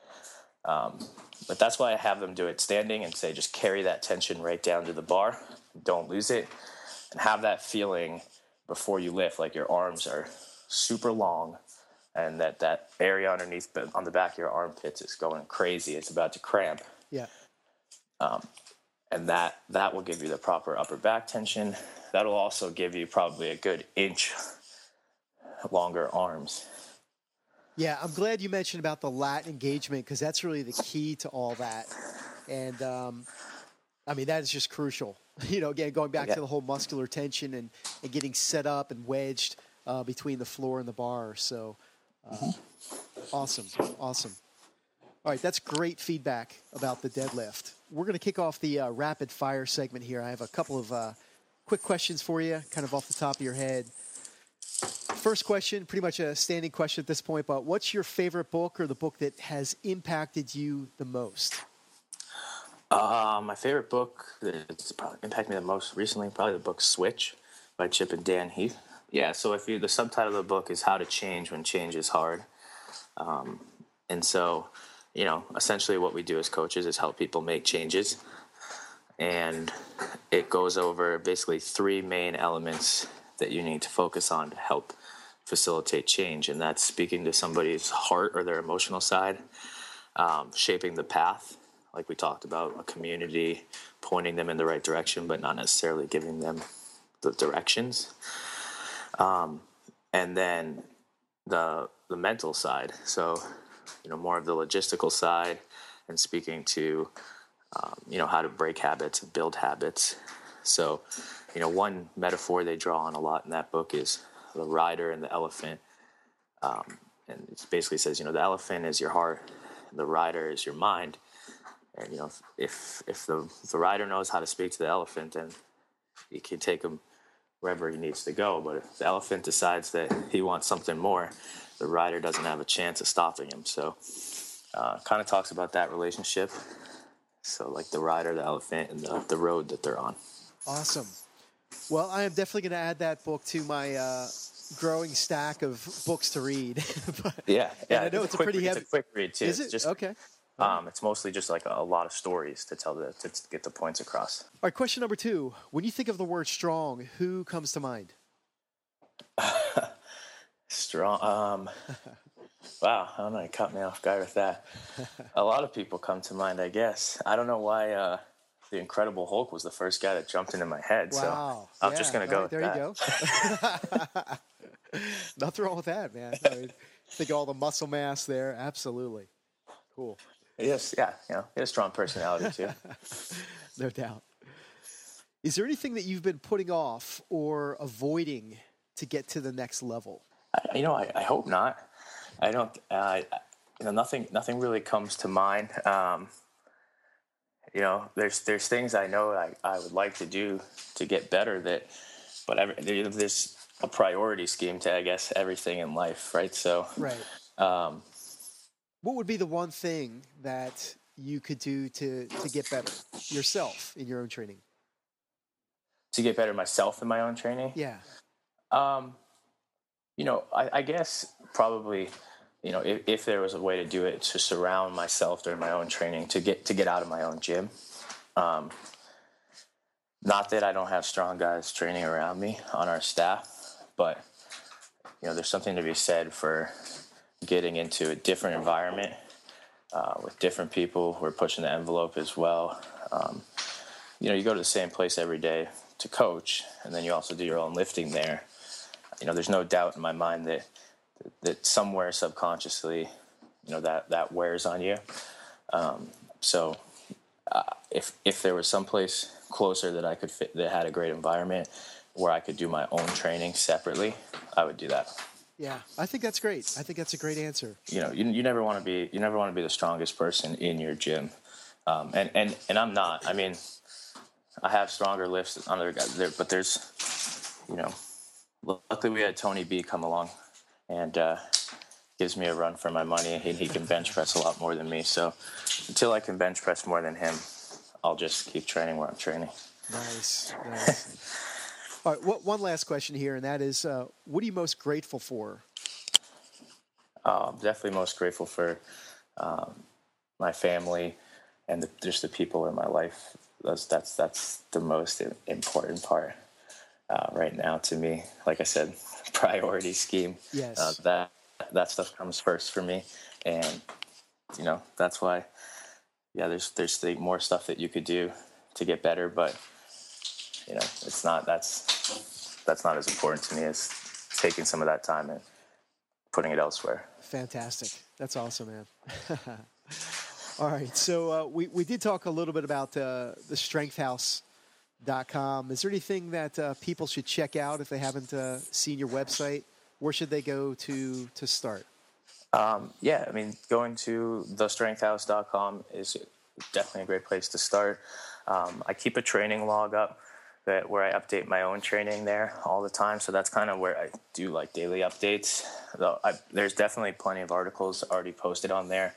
But that's why I have them do it standing and say, just carry that tension right down to the bar. Don't lose it. And have that feeling before you lift, like your arms are super long and that area underneath on the back of your armpits is going crazy. It's about to cramp. Yeah. And that will give you the proper upper back tension. That'll also give you probably a good inch longer arms. Yeah, I'm glad you mentioned about the lat engagement because that's really the key to all that. And, that is just crucial. Again, going back to the whole muscular tension and getting set up and wedged between the floor and the bar. So, awesome. All right, that's great feedback about the deadlift. We're going to kick off the rapid fire segment here. I have a couple of quick questions for you, kind of off the top of your head. First question, pretty much a standing question at this point, but what's your favorite book or the book that has impacted you the most? My favorite book that's probably impacted me the most recently, probably the book Switch by Chip and Dan Heath. Yeah, so the subtitle of the book is How to Change When Change is Hard. And so, essentially what we do as coaches is help people make changes. And it goes over basically three main elements that you need to focus on to help facilitate change. And that's speaking to somebody's heart or their emotional side, shaping the path, like we talked about, a community, pointing them in the right direction, but not necessarily giving them the directions. And then the mental side. So, more of the logistical side and speaking to, how to break habits and build habits. So, one metaphor they draw on a lot in that book is the rider and the elephant. And it basically says, the elephant is your heart and the rider is your mind. And, if the rider knows how to speak to the elephant, then he can take him wherever he needs to go. But if the elephant decides that he wants something more, the rider doesn't have a chance of stopping him. So kind of talks about that relationship. So like the rider, the elephant, and the road that they're on. Awesome. Well, I am definitely going to add that book to my growing stack of books to read. But, yeah. I know it's a pretty heavy. It's a quick read too. Is it? Just, okay. It's mostly just like a lot of stories to get the points across. All right, question number 2. When you think of the word strong, who comes to mind? Strong. Wow, I don't know. You caught me off guard with that. A lot of people come to mind, I guess. I don't know why the Incredible Hulk was the first guy that jumped into my head. Wow. So I'm just going to go with there that. You go. Nothing wrong with that, man. Think of all the muscle mass there. Absolutely. Cool. Yes, yeah. He has a strong personality, too. No doubt. Is there anything that you've been putting off or avoiding to get to the next level? I hope not. I don't. Nothing really comes to mind. There's things I know I would like to do to get better. There's a priority scheme to, I guess, everything in life, right? So, right. What would be the one thing that you could do to get better yourself in your own training? to get better myself in my own training. Yeah. I guess probably, if there was a way to do it, to surround myself during my own training, to get out of my own gym. Not that I don't have strong guys training around me on our staff, but there's something to be said for getting into a different environment with different people who are pushing the envelope as well. You go to the same place every day to coach, and then you also do your own lifting there. There's no doubt in my mind that somewhere subconsciously, that wears on you. So if there was someplace closer that I could fit, that had a great environment where I could do my own training separately, I would do that. Yeah, I think that's great. I think that's a great answer. You never want to be the strongest person in your gym, and I'm not. I mean, I have stronger lifts than other guys there, but there's, luckily we had Tony B come along and gives me a run for my money. He can bench press a lot more than me. So until I can bench press more than him, I'll just keep training where I'm training. Nice. All right, one last question here, and that is, what are you most grateful for? I'm definitely most grateful for my family and just the people in my life. That's the most important part right now to me. Like I said, priority scheme. Yes. That stuff comes first for me, and that's why. Yeah, there's more stuff that you could do to get better, but it's not. That's not as important to me as taking some of that time and putting it elsewhere. Fantastic. That's awesome, man. All right. So we did talk a little bit about the strengthhouse.com. Is there anything that people should check out if they haven't seen your website? Where should they go to start? Yeah, I mean, going to thestrengthhouse.com is definitely a great place to start. I keep a training log up where I update my own training there all the time. So that's kind of where I do like daily updates. Though there's definitely plenty of articles already posted on there.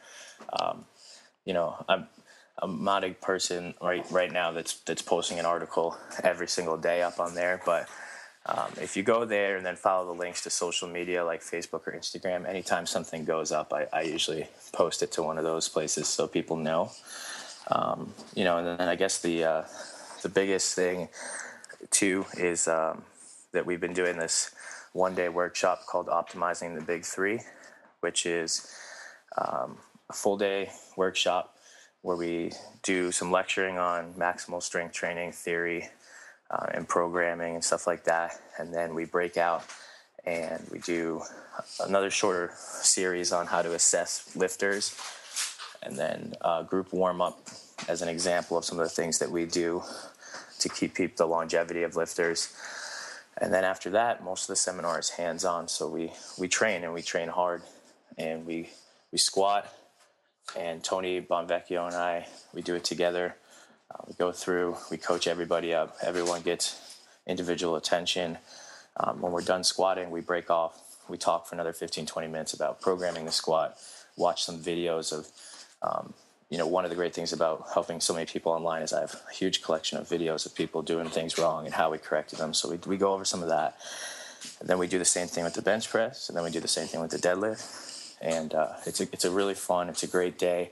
I'm not a person right now that's posting an article every single day up on there, but if you go there and then follow the links to social media like Facebook or Instagram, anytime something goes up, I usually post it to one of those places so people know. And then I guess the biggest thing too is that we've been doing this one-day workshop called Optimizing the Big Three, which is a full-day workshop where we do some lecturing on maximal strength training theory, and programming and stuff like that. And then we break out and we do another shorter series on how to assess lifters, and then group warm up as an example of some of the things that we do to keep the longevity of lifters. And then after that, most of the seminar is hands-on. So we train, and we train hard, and we squat, and Tony Bonvecchio and I, we do it together. We go through, we coach everybody up. Everyone gets individual attention. When we're done squatting, we break off. We talk for another 15, 20 minutes about programming the squat, watch some videos of, one of the great things about helping so many people online is I have a huge collection of videos of people doing things wrong and how we corrected them. So we go over some of that. And then we do the same thing with the bench press, and then we do the same thing with the deadlift. And it's a really fun, it's a great day.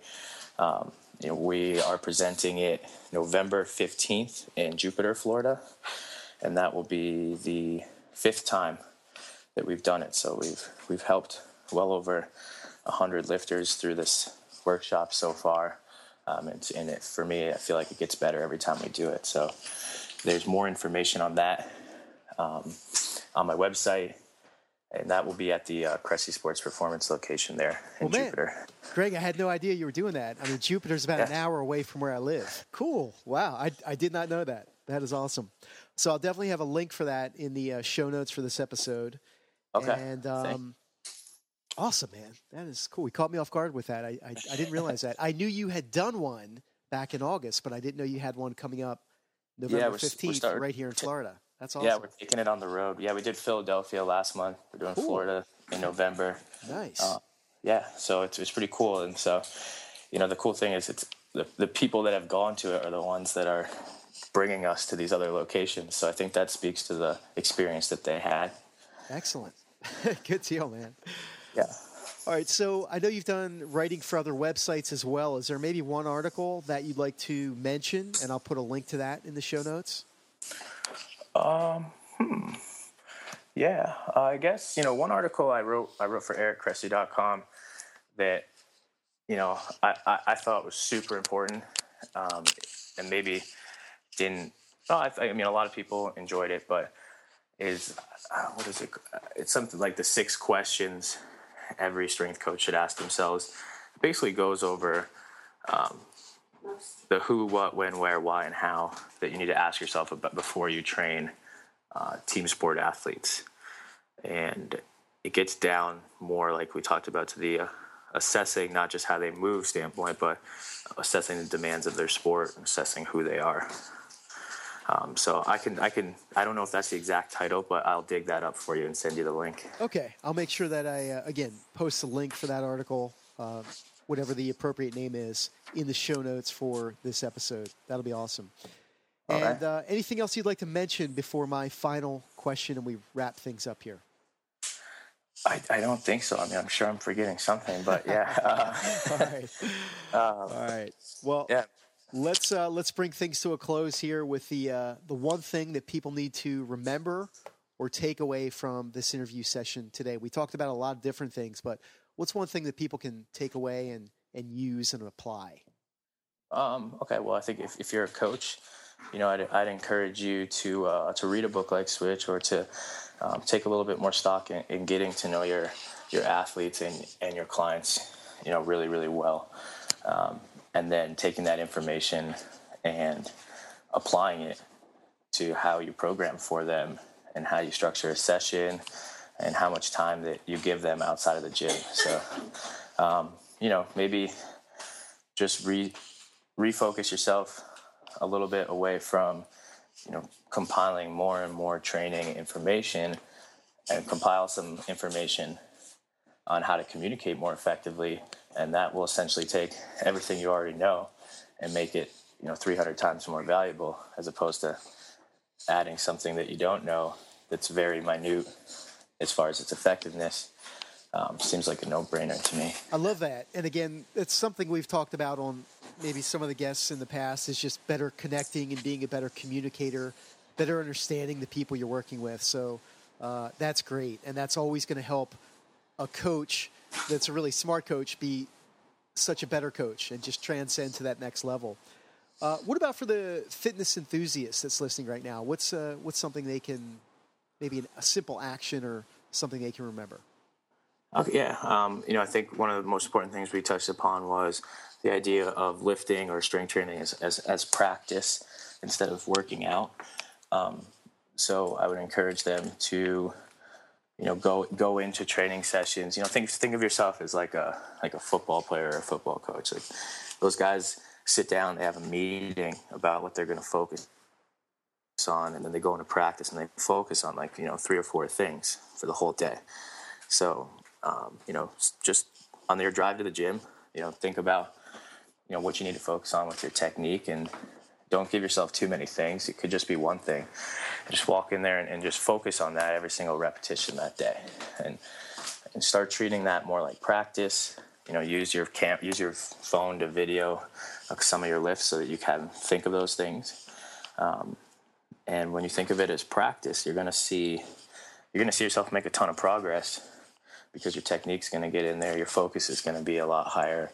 We are presenting it November 15th in Jupiter, Florida, and that will be the 5th time that we've done it. So we've helped well over 100 lifters through this workshop so far, and it, for me, I feel like it gets better every time we do it. So there's more information on that on my website. And that will be at the Cressy Sports Performance location there in Jupiter. Greg, I had no idea you were doing that. I mean, Jupiter's about an hour away from where I live. Cool. Wow. I did not know that. That is awesome. So I'll definitely have a link for that in the show notes for this episode. Okay. And awesome, man. That is cool. You caught me off guard with that. I didn't realize that. I knew you had done one back in August, but I didn't know you had one coming up November 15th right here in Florida. That's awesome. Yeah, we're taking it on the road. Yeah, we did Philadelphia last month. We're doing Florida in November. Nice. So it's pretty cool. And so, the cool thing is the people that have gone to it are the ones that are bringing us to these other locations. So I think that speaks to the experience that they had. Excellent. Good deal, man. Yeah. All right. So I know you've done writing for other websites as well. Is there maybe one article that you'd like to mention? And I'll put a link to that in the show notes. Yeah. I guess, one article I wrote for EricCressy.com that, I thought was super important, and maybe didn't. I mean, a lot of people enjoyed it, but what is it? It's something like the 6 questions every strength coach should ask themselves. It basically goes over the who, what, when, where, why, and how that you need to ask yourself about before you train team sport athletes, and it gets down more, like we talked about, to the assessing not just how they move standpoint, but assessing the demands of their sport and assessing who they are. So I don't know if that's the exact title, but I'll dig that up for you and send you the link. Okay. I'll make sure that I, again, post a link for that article, whatever the appropriate name is, in the show notes for this episode. That'll be awesome. And anything else you'd like to mention before my final question and we wrap things up here? I don't think so. I mean, I'm sure I'm forgetting something, but yeah. All right. All right. Well, yeah. Let's bring things to a close here with the one thing that people need to remember or take away from this interview session today. We talked about a lot of different things, but what's one thing that people can take away and use and apply? Okay. Well, I think if you're a coach, I'd encourage you to read a book like Switch, or to take a little bit more stock in getting to know your athletes and your clients, really, really well. And then taking that information and applying it to how you program for them and how you structure a session and how much time that you give them outside of the gym. So, maybe just refocus yourself a little bit away from, compiling more and more training information, and compile some information on how to communicate more effectively. And that will essentially take everything you already know and make it, 300 times more valuable, as opposed to adding something that you don't know that's very minute as far as its effectiveness. Seems like a no-brainer to me. I love that. And again, it's something we've talked about on maybe some of the guests in the past, is just better connecting and being a better communicator, better understanding the people you're working with. So that's great. And that's always going to help a coach that's a really smart coach be such a better coach and just transcend to that next level. What about for the fitness enthusiast that's listening right now? What's something they can, maybe a simple action or something they can remember? Okay, yeah. I think one of the most important things we touched upon was the idea of lifting or strength training as practice instead of working out. So I would encourage them to, go into training sessions. Think of yourself as like a football player or a football coach. Like, those guys sit down, they have a meeting about what they're going to focus on, and then they go into practice and they focus on 3 or 4 things for the whole day. So, just on your drive to the gym, think about, what you need to focus on with your technique, and don't give yourself too many things. It could just be one thing. Just walk in there and just focus on that every single repetition that day, and start treating that more like practice. Use your phone to video some of your lifts so that you can think of those things. And when you think of it as practice, you're going to see yourself make a ton of progress, because your technique's going to get in there. Your focus is going to be a lot higher.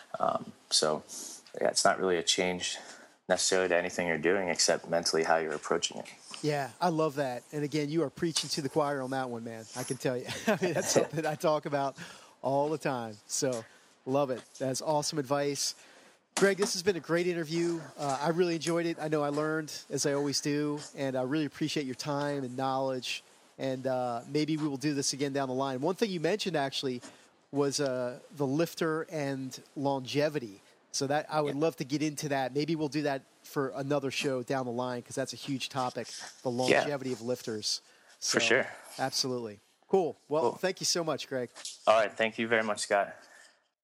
It's not really a change necessarily to anything you're doing, except mentally how you're approaching it. Yeah, I love that. And again, you are preaching to the choir on that one, man. I can tell you. That's something I talk about all the time. So love it. That's awesome advice. Greg, this has been a great interview. I really enjoyed it. I know I learned, as I always do, and I really appreciate your time and knowledge. And maybe we will do this again down the line. One thing you mentioned, actually, was the lifter and longevity. So that I would love to get into that. Maybe we'll do that for another show down the line, because that's a huge topic, the longevity of lifters. So, for sure. Absolutely. Cool. Well, Thank you so much, Greg. All right. Thank you very much, Scott.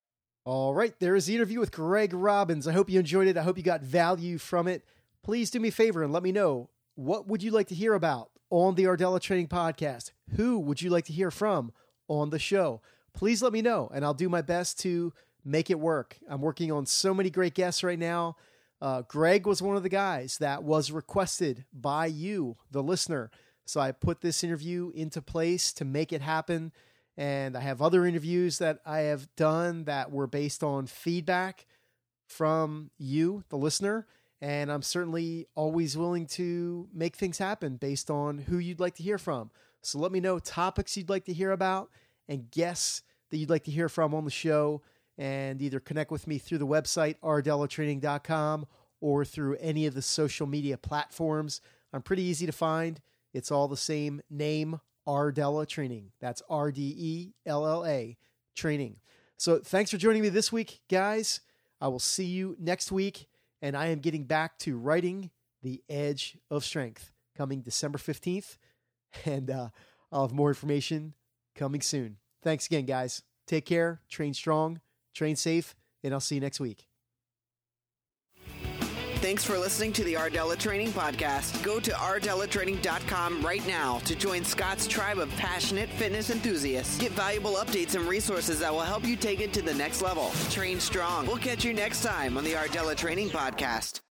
All right, there is the interview with Greg Robbins. I hope you enjoyed it. I hope you got value from it. Please do me a favor and let me know, what would you like to hear about on the Ardella Training Podcast? Who would you like to hear from on the show? Please let me know, and I'll do my best to make it work. I'm working on so many great guests right now. Greg was one of the guys that was requested by you, the listener. So I put this interview into place to make it happen. And I have other interviews that I have done that were based on feedback from you, the listener. And I'm certainly always willing to make things happen based on who you'd like to hear from. So let me know topics you'd like to hear about and guests that you'd like to hear from on the show, and either connect with me through the website, ardellatraining.com, or through any of the social media platforms. I'm pretty easy to find. It's all the same name, Ardella Training. That's RDELLA Training. So thanks for joining me this week, guys. I will see you next week, and I am getting back to writing The Edge of Strength, coming December 15th, and I'll have more information coming soon. Thanks again, guys. Take care, train strong, train safe, and I'll see you next week. Thanks for listening to the Ardella Training Podcast. Go to ardellatraining.com right now to join Scott's tribe of passionate fitness enthusiasts. Get valuable updates and resources that will help you take it to the next level. Train strong. We'll catch you next time on the Ardella Training Podcast.